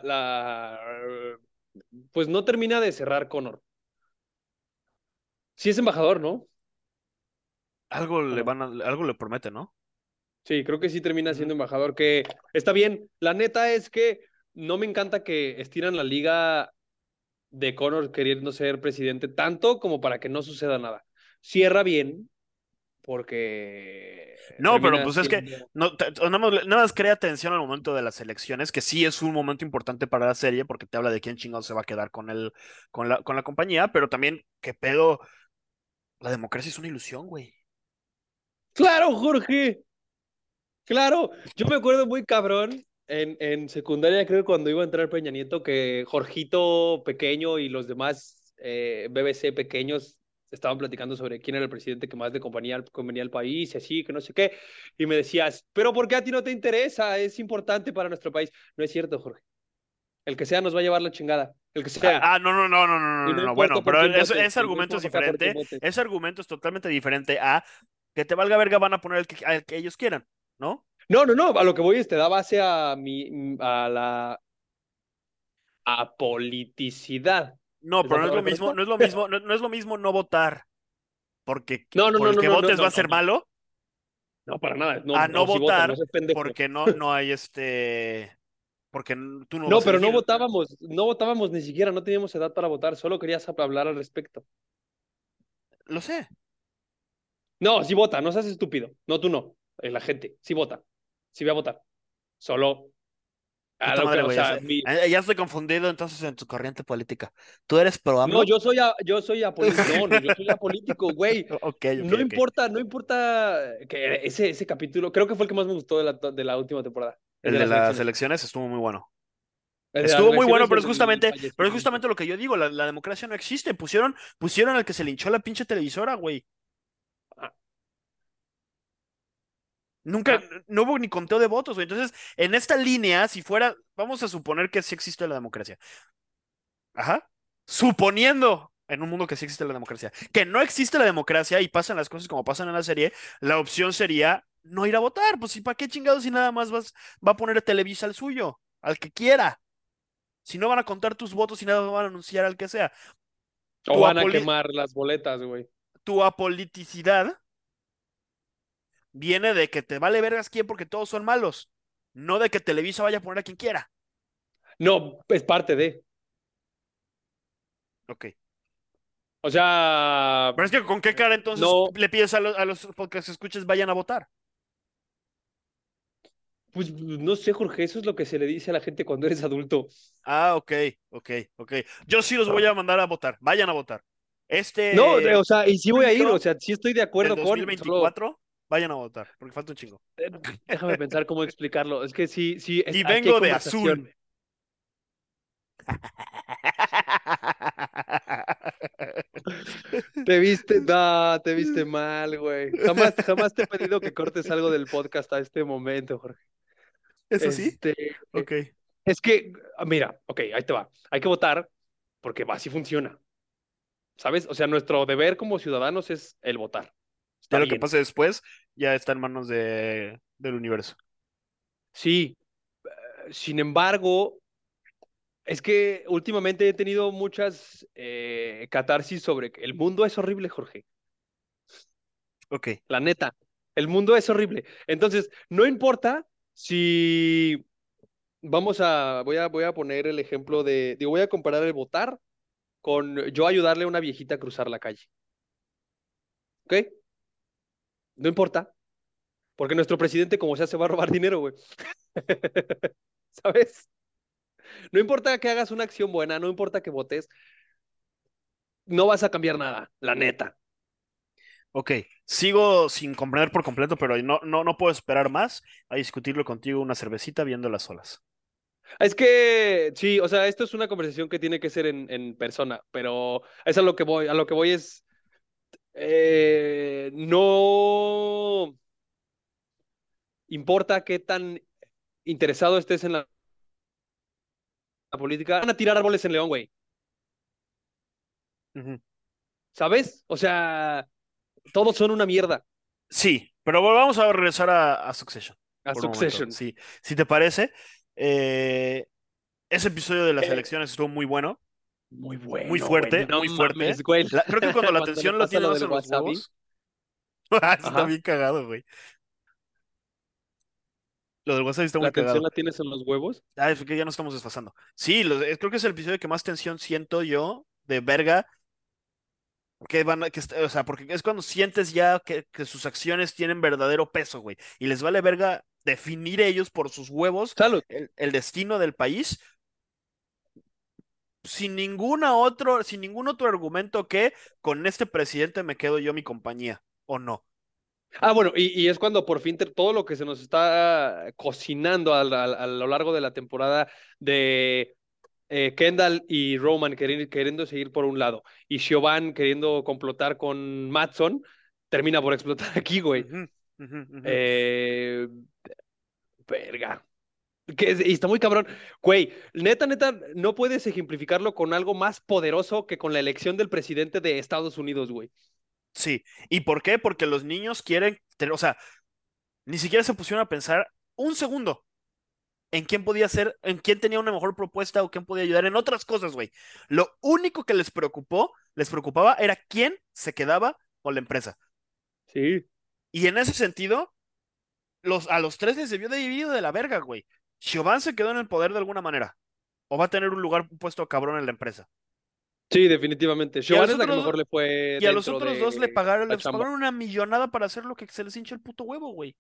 pues no termina de cerrar Connor. Sí es embajador, ¿no? ¿O no? Algo le promete, ¿no? Sí, creo que sí termina Ujú. siendo embajador, que está bien. La neta es que no me encanta que estiran la liga de Connor queriendo ser presidente tanto como para que no suceda nada. Cierra bien, porque No, pero termina pues es que siendo... no, nada más crea atención al momento de las elecciones, que sí es un momento importante para la serie, porque te habla de quién chingado se va a quedar con la compañía, pero también, ¿qué pedo? La democracia es una ilusión, güey. Claro, Jorge, claro. Yo me acuerdo muy cabrón en secundaria, creo que cuando iba a entrar Peña Nieto, que Jorgito pequeño y los demás BBC pequeños estaban platicando sobre quién era el presidente que más le convenía al país y así, que no sé qué. Y me decías, pero ¿por qué a ti no te interesa? Es importante para nuestro país. No es cierto, Jorge. El que sea nos va a llevar la chingada. El que sea. No, no, no, no, no, Y no, no, no no. importa Bueno, por pero quién votes. ese Y no argumento es importa por quién diferente. votes. Ese argumento es totalmente diferente a que te valga verga, van a poner al que ellos quieran, ¿no? No, no, no. A lo que voy es te da base a la apoliticidad. No, ¿Es la pero no es lo palabra mismo, correcta? no es lo mismo, no es lo mismo no votar, porque No, no, por no, el no, que no, no, votes va no, a no, ser no. malo. No, para nada. No, a no no, sí votan, no votar seas pendejo. porque no hay porque tú no No, vas a pero elegir. no votábamos ni siquiera, no teníamos edad para votar, solo querías hablar al respecto. Lo sé. No, sí vota, no seas estúpido. No, tú no. La gente, sí vota. Sí va a votar. Solo a Puta lo que, madre, o güey. sea, Ya estoy confundido entonces en tu corriente política. ¿Tú eres pro no, AMLO? yo soy apolítico. No, no, yo soy apolítico, güey. Ok, ok, No ok. importa, no importa que ese capítulo, creo que fue el que más me gustó de la última temporada, el El de de las las elecciones. elecciones estuvo muy bueno. El de las Estuvo muy bueno, elecciones y el del pero es fallecimiento. justamente lo que yo digo, la democracia no existe. Pusieron al que se linchó la pinche televisora, güey. Ah, Nunca, ah, no hubo ni conteo de votos, güey. Entonces, en esta línea, si fuera, vamos a suponer que sí existe la democracia. Ajá. Suponiendo en un mundo que sí existe la democracia, que no existe la democracia y pasan las cosas como pasan en la serie, la opción sería no ir a votar. Pues, ¿y para qué chingados si nada más va a poner a Televisa al suyo, al que quiera? Si no van a contar tus votos y nada más van a anunciar al que sea. o Tu, van a apoli- quemar las boletas, güey. tu apoliticidad viene de que te vale vergas quién porque todos son malos, no de que Televisa vaya a poner a quien quiera. No, es parte de. Ok. O sea, Pero es que con qué cara entonces no, le pides a los podcast escuches vayan a votar. pues no sé, Jorge, eso es lo que se le dice a la gente cuando eres adulto. Ah, ok, ok, ok. Yo sí los voy a mandar a votar. Vayan a votar. No, Este o sea, y sí voy a ir, o julio sea, sí estoy de del acuerdo solo 2024, vayan a votar, porque falta un chingo. eh, déjame pensar cómo explicarlo. Es que sí, sí, Y aquí hay vengo de conversación. azul. Te viste mal, güey. Jamás, jamás te he pedido que cortes algo del podcast a este momento, Jorge. ¿Eso sí? Este, Ok. es que, mira, ok, ahí te va. Hay que votar porque así funciona, ¿sabes? O sea, nuestro deber como ciudadanos es el votar. Ya Está lo que bien. pase después ya está en manos del universo. Sí, sin embargo, es que últimamente he tenido muchas catarsis sobre que el mundo es horrible, Jorge. Ok. La neta, el mundo es horrible. Entonces, no importa si voy a poner el ejemplo digo, voy a comparar el votar con yo ayudarle a una viejita a cruzar la calle. ¿Ok? No importa, porque nuestro presidente, como sea, se va a robar dinero, güey. ¿Sabes? No importa que hagas una acción buena, no importa que votes, no vas a cambiar nada, la neta. Ok. Sigo sin comprender por completo, pero no puedo esperar más a discutirlo contigo una cervecita viendo las olas. Es que sí, o sea, esto es una conversación que tiene que ser en persona, pero es a lo que voy. A lo que voy es, no importa qué tan interesado estés en la política, van a tirar árboles en León, güey. Ujú. ¿Sabes? O sea, todos son una mierda. Sí, pero vamos a regresar a Succession A por un momento. Succession. Sí, si te parece, eh, ese episodio de las Eh, elecciones estuvo muy bueno, Muy muy bueno, güey. fuerte, No muy fuerte. mames, güey. Creo que cuando la Cuando le atención lo pasa tiene lo más del en los wasabi. huevos, eso está Ajá. bien cagado, güey. Lo del WhatsApp está La muy atención cagado. la tienes en los huevos. Ah, es que ya nos estamos desfasando. Sí, creo que es el episodio que más tensión siento yo de verga. O sea, porque es cuando sientes ya que sus acciones tienen verdadero peso, güey. Y les vale verga definir ellos por sus huevos Salud. el destino del país sin ningún otro argumento que con este presidente me quedo yo mi compañía, ¿o no? Ah, bueno, y es cuando por fin todo lo que se nos está cocinando a lo largo de la temporada de Kendall y Roman queriendo seguir por un lado y Siobhan queriendo complotar con Matson, termina por explotar aquí, güey. Ujú, ujú, ujú. Eh, verga. Y está muy cabrón. Güey, neta, neta, no puedes ejemplificarlo con algo más poderoso que con la elección del presidente de Estados Unidos, güey. Sí. ¿Y por qué? Porque los niños quieren, o sea, ni siquiera se pusieron a pensar un segundo en quién podía ser, en quién tenía una mejor propuesta o quién podía ayudar en otras cosas, güey. Lo único que les preocupaba era quién se quedaba con la empresa. Sí. Y en ese sentido, a los tres les debió de dividir de la verga, güey. Siobhan se quedó en el poder de alguna manera. O va a tener un lugar puesto cabrón en la empresa. Sí, definitivamente. Y a Siobhan los es la que otros, mejor le fue y a los dentro otros dos de la les chamba. pagaron una millonada para hacer lo que se les hincha el puto huevo, güey.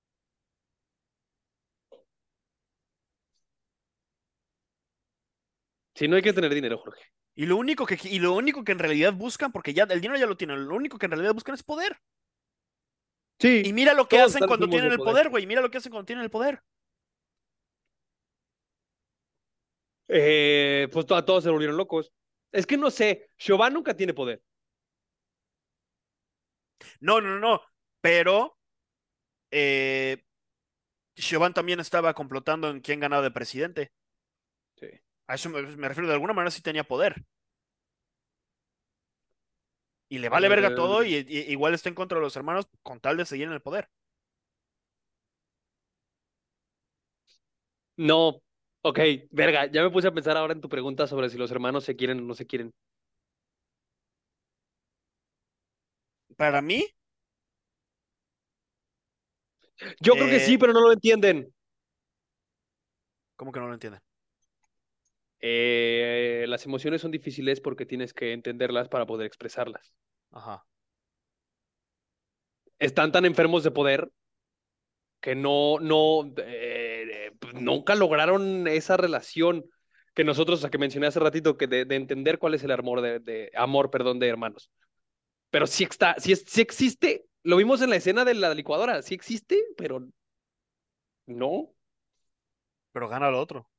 Sí, no hay que tener dinero, Jorge. Y lo único que en realidad buscan, porque ya el dinero ya lo tienen, lo único que en realidad buscan es poder. Y Sí, mira lo que todos hacen están cuando enfermos tienen de el poder. poder, güey. Mira lo que hacen cuando tienen el poder. Pues todos se volvieron locos. Es que no sé, Siobhan nunca tiene poder. No, no, no, no. Pero eh, Siobhan también estaba complotando en quién ganaba de presidente. Sí. A eso me refiero, de alguna manera sí tenía poder. Y le vale verga todo y igual está en contra de los hermanos con tal de seguir en el poder. No, ok, verga, ya me puse a pensar ahora en tu pregunta sobre si los hermanos se quieren o no se quieren. Para mí, Yo creo que sí, eh, pero no lo entienden. ¿cómo que no lo entienden? Las emociones son difíciles porque tienes que entenderlas para poder expresarlas. Ajá. Están tan enfermos de poder que pues, nunca lograron esa relación que nosotros, a que mencioné hace ratito, que de entender cuál es el amor amor, perdón, de hermanos. Pero sí está, sí existe. Lo vimos en la escena de la licuadora, sí existe, pero no. Pero gana lo otro.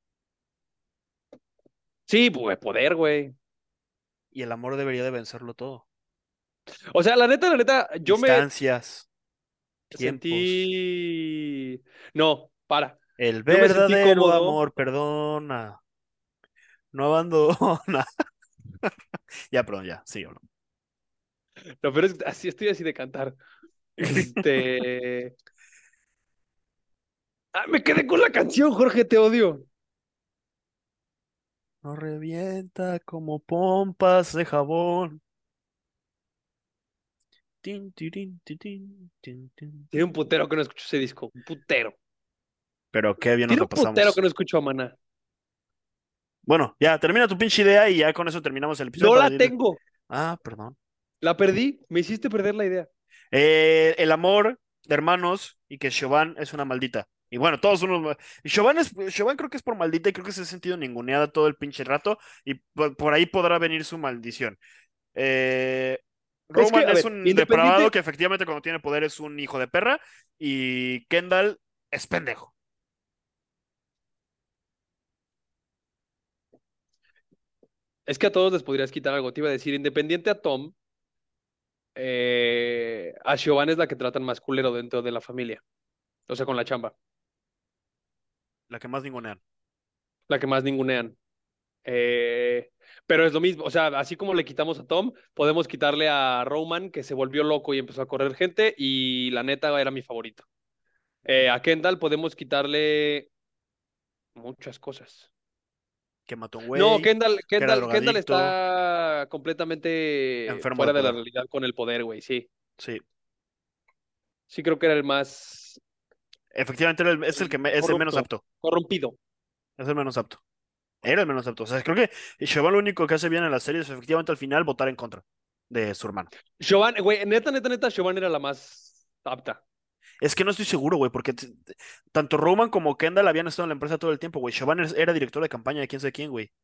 Sí, pues poder, güey. Y el amor debería de vencerlo todo. O sea, la neta, yo me Distancias, tiempos. sentí. No, para. El Yo me sentí verdadero cómodo. amor perdona, no abandona. Ya, perdón, ya, sí o no. No, pero así estoy así de cantar. Este. Me quedé con la canción, Jorge, te odio. No revienta como pompas de jabón. Tin, tirin, titin, tin, tin, Tiene tin. un putero que no escucho ese disco. Un putero. Pero qué bien nos Tiene la un putero que pasamos. no escucho a Maná. Bueno, ya, termina tu pinche idea y ya con eso terminamos el episodio No para la decirle. tengo. Ah, perdón. La perdí. Me hiciste perder la idea. El amor de hermanos y que Siobhan es una maldita. Y bueno, todos unos. Siobhan creo que es por maldita y creo que se ha sentido ninguneada todo el pinche rato y por ahí podrá venir su maldición. Eh, Es que, Roman a es ver, un depravado independiente. que efectivamente cuando tiene poder es un hijo de perra y Kendall es pendejo. Es que a todos les podrías quitar algo. Te iba a decir, independiente a Tom, a Siobhan es la que tratan más culero dentro de la familia. O sea, con la chamba. La que más ningunean. La que más ningunean. Eh, pero es lo mismo, o sea, así como le quitamos a Tom, podemos quitarle a Roman, que se volvió loco y empezó a correr gente, y la neta era mi favorito. A Kendall podemos quitarle muchas cosas. Que mató a un No, güey, que era Kendall drogadicto, está completamente enfermo de fuera de la poder. realidad con el poder, güey, sí. Sí. Sí creo que era el más Efectivamente es es el menos corrupto, apto. corrompido. Es el menos apto. Era el menos apto. O sea, creo que Siobhan lo único que hace bien en la serie es efectivamente al final votar en contra de su hermano. Siobhan, güey, neta, Siobhan era la más apta. Es que no estoy seguro, güey, porque tanto Roman como Kendall habían estado en la empresa todo el tiempo, güey. Siobhan era director de campaña de quién sabe quién, güey.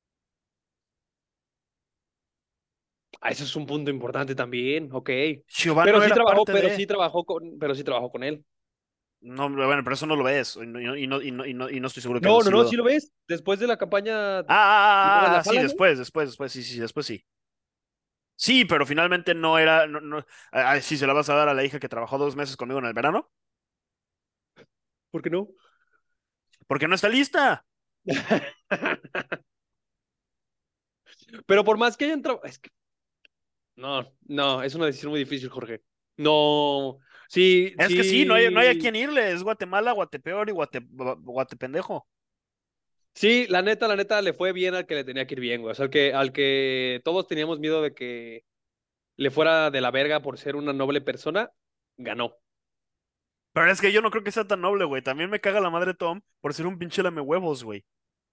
Eso es un punto importante también, ok. Siobhan no era parte de. Pero sí trabajó con él. No, bueno, pero eso no lo ves. Y no estoy seguro que No, no, sí no, lo. sí lo ves. Después de la campaña de la Sí, Falange. después, sí, sí, después sí. Sí, pero finalmente no era. Sí, se la vas a dar a la hija que trabajó 2 meses conmigo en el verano, ¿Por qué no? porque no está lista. Pero por más que hayan trabajado. Es que no, no, es una decisión muy difícil, Jorge. No, sí, Es que sí, no hay a sí. quién irle. Es Guatemala, Guatepeor y Guatependejo. Sí, la neta, le fue bien al que le tenía que ir bien, güey. O sea, al que todos teníamos miedo de que le fuera de la verga por ser una noble persona, ganó. Pero es que yo no creo que sea tan noble, güey. También me caga la madre Tom por ser un pinche lame huevos, güey.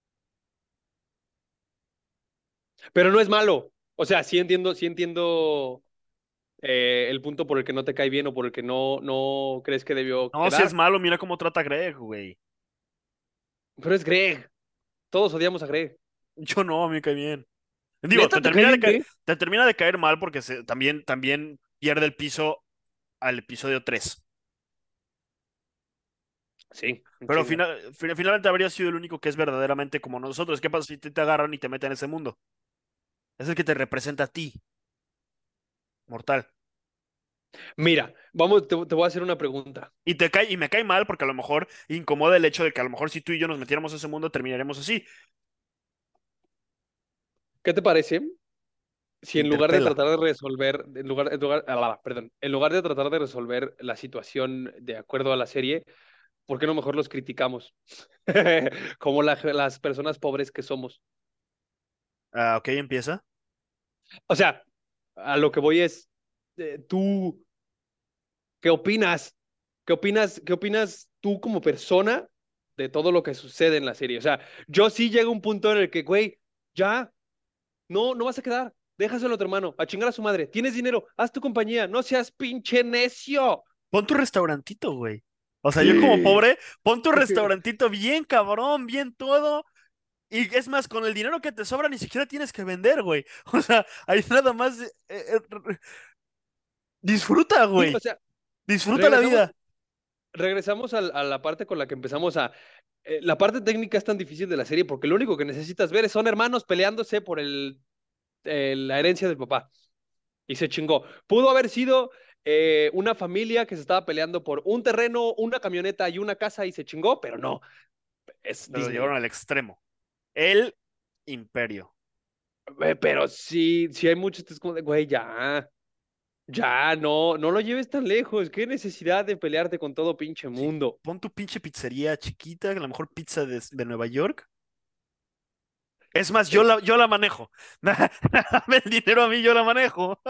Pero no es malo. O sea, sí entiendo el punto por el que no te cae bien o por el que no crees que debió No, si es quedar. malo, mira cómo trata a Greg, güey. Pero es Greg. Todos odiamos a Greg. Yo no, a mí me cae bien. Digo, ¿Neta te cae bien Greg? te termina de caer mal porque también pierde el piso al episodio 3. Sí, un Pero chingo. finalmente habría sido el único que es verdaderamente como nosotros. ¿Qué pasa si te agarran y te meten en ese mundo? Es el que te representa a ti, mortal. Mira, vamos, te voy a hacer una pregunta. Y me cae mal porque a lo mejor incomoda el hecho de que a lo mejor si tú y yo nos metiéramos a ese mundo terminaremos así. ¿Qué te parece si en lugar de Interpela. tratar de resolver, perdón, en lugar de tratar de resolver la situación de acuerdo a la serie, ¿por qué no mejor los criticamos? Como las personas pobres que somos. Ah, ok, empieza. O sea, a lo que voy es, tú, ¿qué opinas? ¿Qué opinas tú como persona de todo lo que sucede en la serie? O sea, yo sí llego a un punto en el que, güey, ya, no vas a quedar. Déjaselo a tu hermano, a chingar a su madre. Tienes dinero, haz tu compañía, no seas pinche necio. Pon tu restaurantito, güey. O sea, yo como Sí. pobre, pon tu restaurantito bien cabrón, bien todo. Y es más, con el dinero que te sobra ni siquiera tienes que vender, güey. O sea, hay nada más. Disfruta, Sí, o güey. sea, Disfruta la regresamos, vida. regresamos a la parte con la que empezamos a... la parte técnica es tan difícil de la serie porque lo único que necesitas ver son hermanos peleándose por la herencia del papá. Y se chingó. Pudo haber sido una familia que se estaba peleando por un terreno, una camioneta y una casa y se chingó, pero no, es Pero lo llevaron Disney. al extremo. El imperio. Pero sí, sí hay muchos, es como de, güey, ya, no lo lleves tan lejos. ¿Qué necesidad de pelearte con todo pinche Sí. mundo? Pon tu pinche pizzería chiquita, la mejor pizza de Nueva York. Es más, Es- yo la manejo. Dame el dinero a mí, yo la manejo.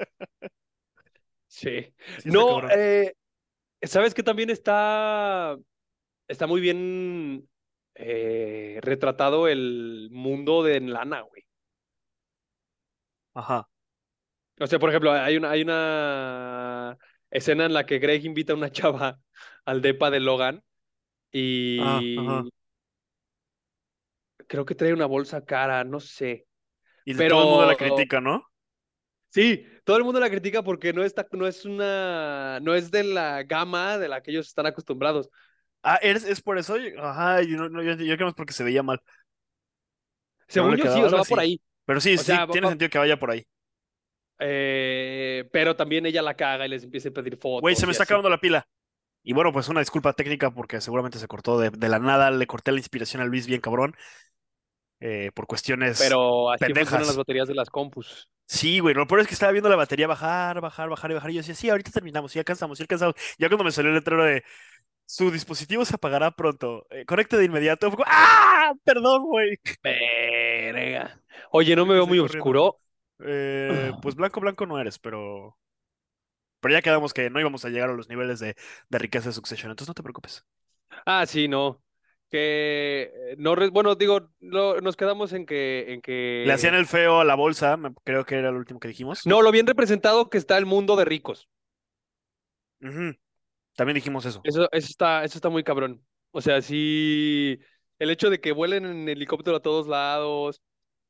sí. Sí, está No, cabrón. ¿sabes que también está muy bien retratado el mundo de Lana, güey? Ajá. O sea, por ejemplo, hay una escena en la que Greg invita a una chava al depa de Logan Ah, ajá. y creo que trae una bolsa cara, no sé. Y todo el mundo la Pero critica, ¿no? sí, todo el mundo la critica porque no es de la gama de la que ellos están acostumbrados. Ah, es por eso. Ajá, yo creo que es porque se veía mal. Que no Según le yo sí, quedaba o sea, algo va por así. ahí. Pero sí, O sí, sea, tiene sentido que vaya por ahí. pero también ella la caga y les empieza a pedir Güey, se fotos me y está así. acabando la pila. Y bueno, pues una disculpa técnica porque seguramente se cortó de la nada. Le corté la inspiración a Luis bien cabrón. Por cuestiones Pero así funcionan las pendejas. baterías de las compus. Sí, güey, lo peor es que estaba viendo la batería bajar, bajar, bajar y bajar. Y yo decía, sí, ahorita terminamos, sí alcanzamos, sí alcanzamos. Ya cuando me salió el letrero de su dispositivo se apagará pronto, conecte de inmediato, fue como, ¡ah! Perdón, güey. Verga. Oye, no me veo Regresé muy corriendo. oscuro. Pues blanco, blanco no eres, pero ya quedamos que no íbamos a llegar a los niveles de riqueza de Succession, entonces no te preocupes. Ah, sí, no. Que no, bueno, digo, nos quedamos en Le hacían que el feo a la bolsa, creo que era lo último que dijimos. no, lo bien representado que está el mundo de ricos. Ujú, también dijimos eso. Eso está muy cabrón. O sea, sí, el hecho de que vuelen en helicóptero a todos lados,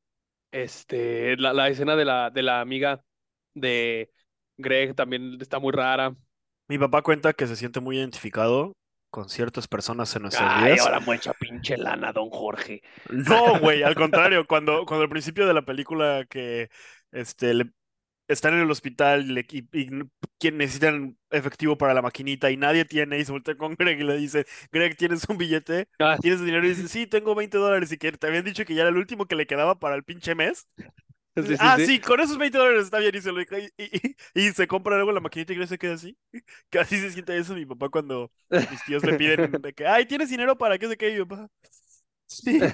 la escena de la amiga de Greg también está muy rara. Mi papá cuenta que se siente muy identificado con ciertas personas en nuestras Ay, vidas. ahora mucha pinche lana, don Jorge. No, güey, al contrario, cuando al principio de la película que están en el hospital quien necesitan efectivo para la maquinita y nadie tiene y se voltea con Greg y le dice, Greg, ¿tienes un billete? Ah, ¿Tienes dinero? Y dice, sí, tengo $20 y que te habían dicho que ya era el último que le quedaba para el pinche mes. Dice, sí, sí, ah, sí. sí, con esos $20 está bien y se lo deja y se compra luego la maquinita y Greg se queda así. Que así se siente eso mi papá cuando mis tíos le piden de que, ay, ¿tienes dinero para qué sé qué? Y mi papá, sí.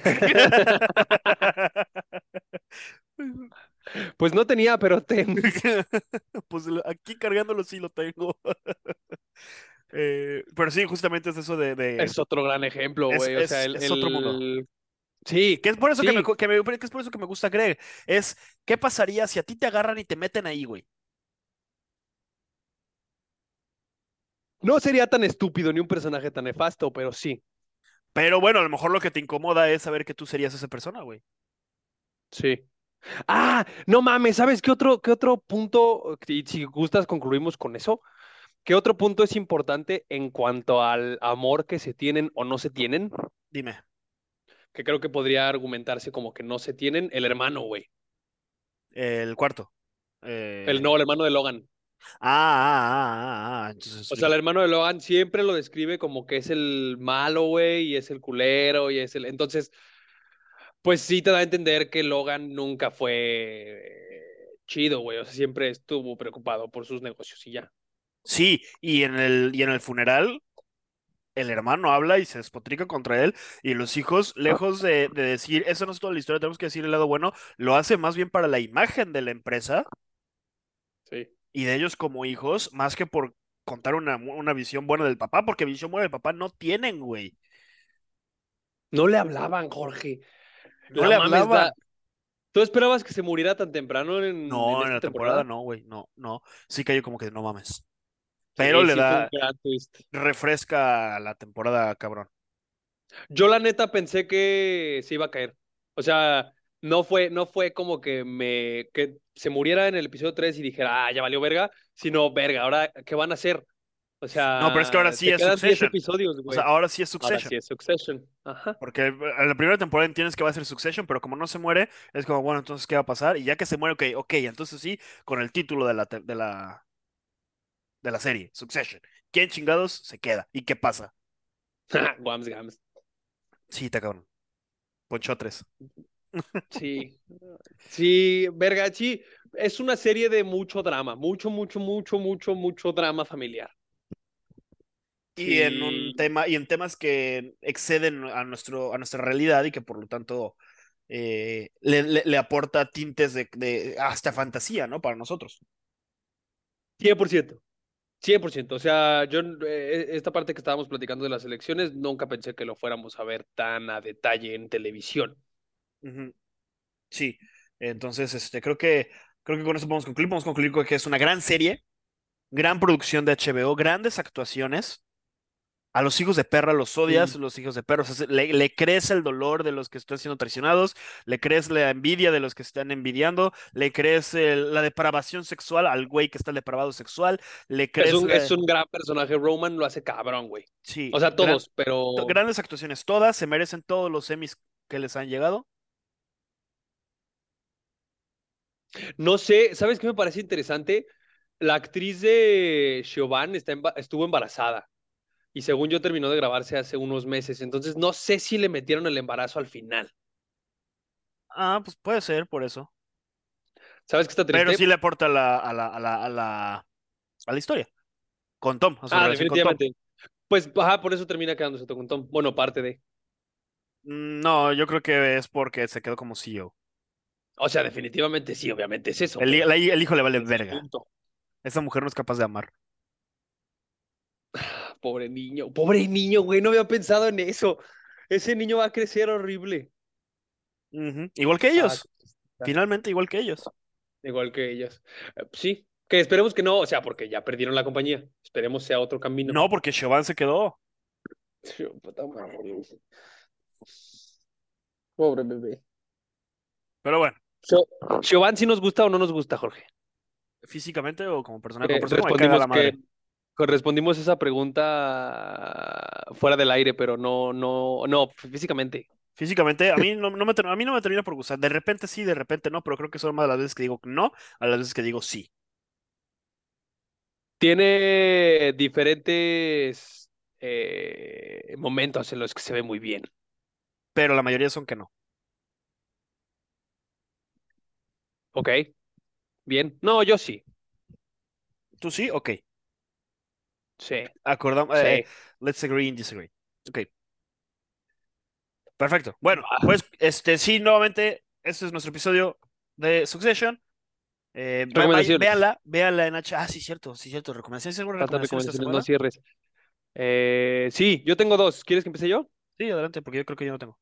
Pues no tenía, pero ten. Pues aquí cargándolo sí lo tengo. Pero sí, justamente es eso Es otro gran ejemplo, güey. O sea, es otro mundo. Sí, Que es por eso sí. que es por eso que me gusta Greg. Es, ¿qué pasaría si a ti te agarran y te meten ahí, güey? No sería tan estúpido ni un personaje tan nefasto, pero sí, Pero bueno, a lo mejor lo que te incomoda es saber que tú serías esa persona, güey. sí. Ah, no mames, ¿sabes qué otro punto? Y si gustas, concluimos con eso. ¿Qué otro punto es importante en cuanto al amor que se tienen o no se tienen? Dime, Que creo que podría argumentarse como que no se tienen. El hermano, güey. el cuarto. El hermano de Logan. Entonces O sea, el explica. hermano de Logan siempre lo describe como que es el malo, güey, y es el culero, y es el... Entonces, pues sí te da a entender que Logan nunca fue chido, güey. O sea, siempre estuvo preocupado por sus negocios y ya. Sí, y en el funeral, el hermano habla y se despotrica contra él, y los hijos, lejos de decir, eso no es toda la historia, tenemos que decir el lado bueno, lo hace más bien para la imagen de la empresa Sí. y de ellos como hijos, más que por contar una visión buena del papá, porque visión buena del papá no tienen, güey. No le hablaban, Jorge. No La le mames, hablaban. ¿tú esperabas que se muriera tan temprano en No, en esta la temporada temporada? no, güey, no, no. Sí cayó como que no mames. Pero Sí, le sí fue un da, gran twist. refresca la temporada, cabrón. Yo la neta pensé que se iba a caer. O sea, no fue como que se muriera en el episodio 3 y dijera, ah, ya valió verga, sino verga, ahora, ¿qué van a hacer? O No, pero es que ahora sea, sí te es quedan 10 Succession. episodios, O sea, güey. ahora sí es Ahora Succession. sí es Succession. Ajá. Porque en la primera temporada entiendes que va a ser Succession, pero como no se muere, es como, bueno, entonces, ¿qué va a pasar? Y ya que se muere, ok, entonces sí, con el título de la serie, Succession. ¿Quién chingados se queda? ¿Y qué pasa? Guams, gams. Sí, está cabrón. Poncho 3. Sí, sí, verga, sí. Es una serie de mucho drama, mucho drama familiar. Y en un Sí. tema, y en temas que exceden a nuestra realidad y que por lo tanto le aporta tintes de hasta fantasía, ¿no? Para nosotros. 100%. 100%. O sea, esta parte que estábamos platicando de las elecciones, nunca pensé que lo fuéramos a ver tan a detalle en televisión. Ujú. Sí. Entonces, creo que con eso podemos concluir con que es una gran serie, gran producción de HBO, grandes actuaciones. A los hijos de perra los odias, Sí. los hijos de perra, o sea, le crees el dolor de los que están siendo traicionados, le crees la envidia de los que están envidiando, le crees la depravación sexual al güey que está depravado sexual, le crees Es un gran personaje. Roman lo hace cabrón, güey. O sí, sea, todos, pero grandes actuaciones todas, se merecen todos los Emmys que les han llegado. no sé, ¿sabes qué me parece interesante? La actriz de Siobhan estuvo embarazada y según yo terminó de grabarse hace unos meses, entonces no sé si le metieron el embarazo al final. Ah, pues puede ser por eso, ¿Sabes qué está pero sí triste? le aporta a la historia, con Tom, a su Ah, relación con Tom. definitivamente. Pues, ajá, por eso termina quedándose con Tom. Bueno, parte de. No, yo creo que es porque se quedó como CEO. O sea, definitivamente sí, obviamente es eso, pero El hijo le vale no es el verga. punto. Esa mujer no es capaz de amar. Pobre niño, güey, no había pensado en eso. Ese niño va a crecer horrible. Ujú. Igual que Ah, ellos. qué tristeza. Finalmente, igual que ellos. Igual que ellas. Sí, que esperemos que no, o sea, porque ya perdieron la compañía. Esperemos sea otro camino. No, porque Siobhan se quedó. Puta madre. Pobre bebé. Pero bueno, Siobhan, si nos gusta o no nos gusta, Jorge. físicamente o como persona me caga Respondimos la madre. respondimos esa pregunta fuera del aire, pero no, físicamente. Físicamente, a mí no me termina por gustar. De repente sí, de repente no, pero creo que son más las veces que digo no a las veces que digo sí. Tiene diferentes momentos en los que se ve muy bien. Pero la mayoría son que no. ¿Ok? Bien. No, yo sí. ¿Tú sí? Ok. Sí. Acordamos. Sí. Let's agree and disagree. Ok. Perfecto. Bueno, Va. pues sí, nuevamente, este es nuestro episodio de Succession. Recomendaciones. Véanla en H. Ah, sí, cierto, recomendaciones. ¿Alguna Faltan recomendación esta recomendaciones, no semana? cierres. Sí, yo tengo dos. ¿Quieres que empiece yo? Sí, adelante, porque yo creo que yo no tengo.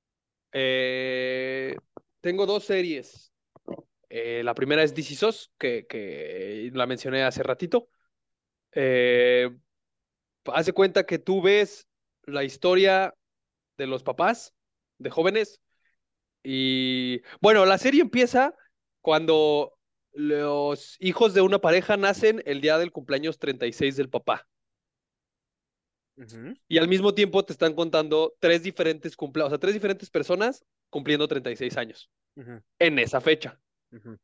Eh, Tengo dos series. La primera es DC SOS, que la mencioné hace ratito. Eh, Haz de cuenta que tú ves la historia de los papás, de jóvenes, y bueno, la serie empieza cuando los hijos de una pareja nacen el día del cumpleaños 36 del papá. Ujú, Y al mismo tiempo te están contando tres diferentes cumpleaños, o sea, tres diferentes personas cumpliendo 36 años ujú, en esa fecha. ujú,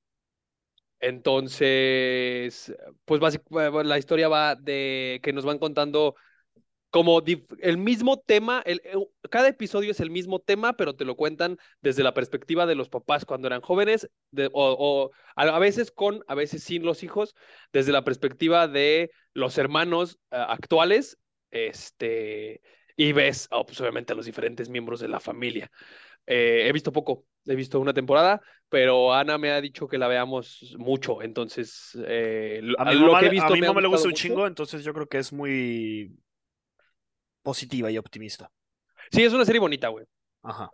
Entonces, pues la historia va de que nos van contando como el mismo tema, cada episodio es el mismo tema, pero te lo cuentan desde la perspectiva de los papás cuando eran jóvenes, o a veces con, a veces sin los hijos, desde la perspectiva de los hermanos actuales, y ves, pues obviamente a los diferentes miembros de la familia. He visto poco, he visto una temporada, pero Ana me ha dicho que la veamos mucho, entonces lo que he A visto mi me ha mamá le gustado gusta un mucho. chingo, entonces yo creo que es muy positiva y optimista. Sí, es una serie bonita, güey. Ajá.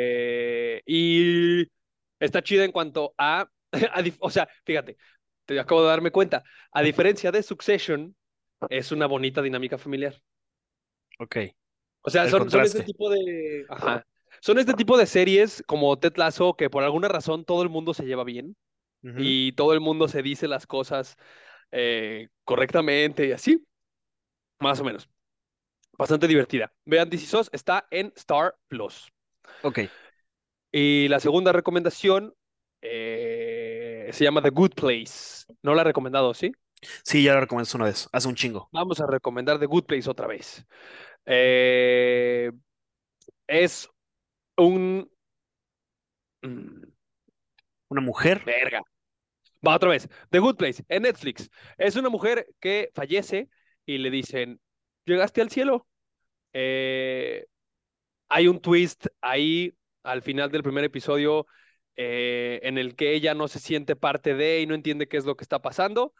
Y está chida en cuanto a, o sea, fíjate, te acabo de darme cuenta, a diferencia de Succession, es una bonita dinámica familiar. Ok. O sea, El son este contraste. tipo de, ajá, son este tipo de series como Ted Lasso que por alguna razón todo el mundo se lleva bien Ujú. y todo el mundo se dice las cosas correctamente y así, más o menos. Bastante divertida. Vean, DC SOS está en Star Plus. Ok. Y la segunda recomendación se llama The Good Place. No la he recomendado, ¿sí? Sí, ya lo recomiendas una vez. Hace un chingo. Vamos a recomendar The Good Place otra vez. Eh, es un... mm, Una mujer. verga. Va otra vez. The Good Place en Netflix. Es una mujer que fallece y le dicen, llegaste al cielo. Eh, Hay un twist ahí al final del primer episodio en el que ella no se siente parte de y no entiende qué es lo que está pasando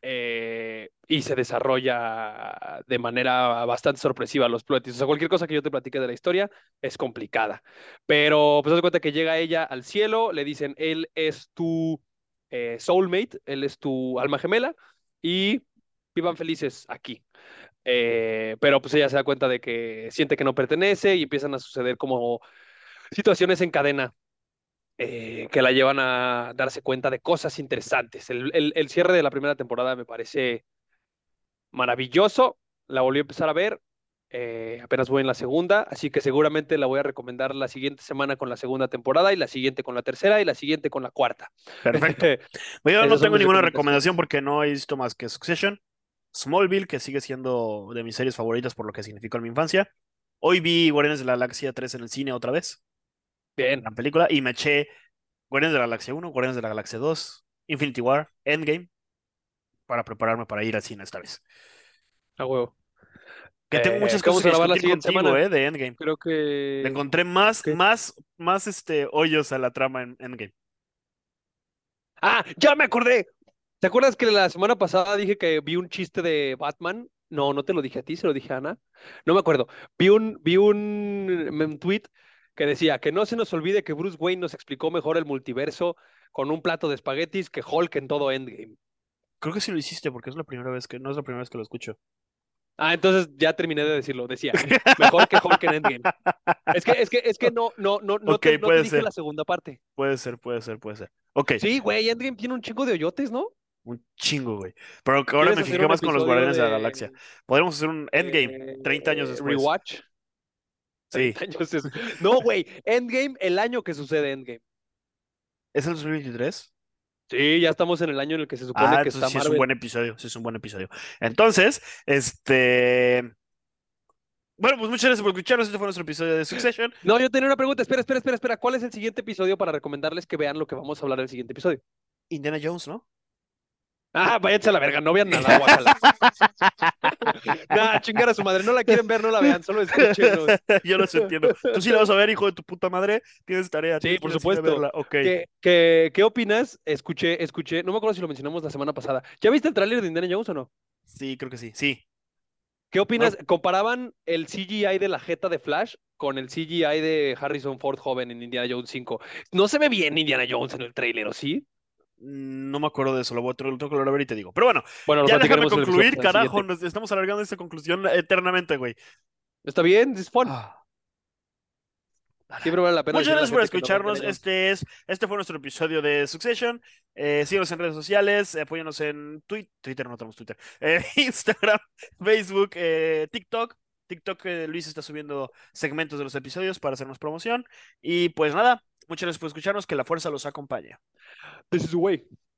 y se desarrolla de manera bastante sorpresiva los plot twists. O sea, cualquier cosa que yo te platique de la historia es complicada. Pero pues haz de cuenta que llega ella al cielo, le dicen, él es tu soulmate, él es tu alma gemela y vivan felices aquí. Pero pues ella se da cuenta de que siente que no pertenece y empiezan a suceder como situaciones en cadena que la llevan a darse cuenta de cosas interesantes. El cierre de la primera temporada me parece maravilloso. La volví a empezar a ver. Apenas voy en la segunda, así que seguramente la voy a recomendar la siguiente semana con la segunda temporada y la siguiente con la tercera y la siguiente con la cuarta. Perfecto. Yo no Esas son tengo mis ninguna recomendación recomendaciones. porque no he visto más que Succession, Smallville, que sigue siendo de mis series favoritas por lo que significó en mi infancia. Hoy vi Guardianes de la Galaxia 3 en el cine otra vez, Bien, gran película, y me eché Guardianes de la Galaxia 1, Guardianes de la Galaxia 2, Infinity War, Endgame, para prepararme para ir al cine esta vez. a huevo. Que tengo muchas ¿Qué cosas vamos a que grabar la discutir siguiente contigo, semana? de Endgame. Creo Le que... encontré ¿Qué? más hoyos a la trama en Endgame. Ah, ya me acordé. ¿Te acuerdas que la semana pasada dije que vi un chiste de Batman? No, no te lo dije a ti, se lo dije a Ana. No me acuerdo. Vi un tweet que decía que no se nos olvide que Bruce Wayne nos explicó mejor el multiverso con un plato de espaguetis que Hulk en todo Endgame. Creo que sí lo hiciste porque es la primera vez que, no es la primera vez que lo escucho. Ah, entonces ya terminé de decirlo. Decía, mejor que Hulk en Endgame. Es que Ok, no te puede dije ser, la segunda parte. puede ser. Ok, Sí, güey, Endgame tiene un chingo de hoyotes, ¿no? un chingo, güey. Pero que ahora ¿Quieres me hacer fijé un más con los episodio Guardianes de la Galaxia. Podemos hacer un Endgame de 30 años después. rewatch? Sí. 30 años es... No, güey, Endgame, el año que sucede Endgame. ¿Es el 2023? Sí, ya estamos en el año en el que se supone Ah, que entonces está sí es un buen Marvel. episodio, sí es un buen episodio. Entonces, bueno, pues muchas gracias por escucharnos. Este fue nuestro episodio de Succession. No, yo tenía una pregunta. Espera. ¿Cuál es el siguiente episodio para recomendarles que vean lo que vamos a hablar del siguiente episodio? Indiana Jones, ¿no? Ah, váyanse a la verga, no vean nada, guácala. Nah, chingar a su madre, no la quieren ver, no la vean, solo escúchenos. Yo los entiendo. Tú sí la vas a ver, hijo de tu puta madre. Tienes tarea, Sí, tienes que ir por al cine a supuesto. verla. Ok. ¿Qué opinas? Escuché, no me acuerdo si lo mencionamos la semana pasada. ¿Ya viste el tráiler de Indiana Jones o no? Sí, creo que sí. Sí. ¿Qué Bueno, opinas? Comparaban el CGI de la jeta de Flash con el CGI de Harrison Ford joven en Indiana Jones 5. No se ve bien Indiana Jones en el tráiler, ¿o sí? no me acuerdo de eso, lo tengo que volver a ver y te digo. Pero bueno, Bueno, lo ya déjame platicaremos en el episodio concluir, carajo, siguiente. nos estamos alargando esta conclusión eternamente, güey. ¿Está bien? Es fun. Ah, dale. Siempre vale la pena Muchas decirle a la gracias por gente que no ve escucharnos. Indiana Jones. Este fue nuestro episodio de Succession. Síguenos en redes sociales, apóyanos en Twitter, no tenemos Twitter, Instagram, Facebook, TikTok. TikTok, Luis está subiendo segmentos de los episodios para hacernos promoción. Y pues nada, muchas gracias por escucharnos, que la fuerza los acompañe. This is the way.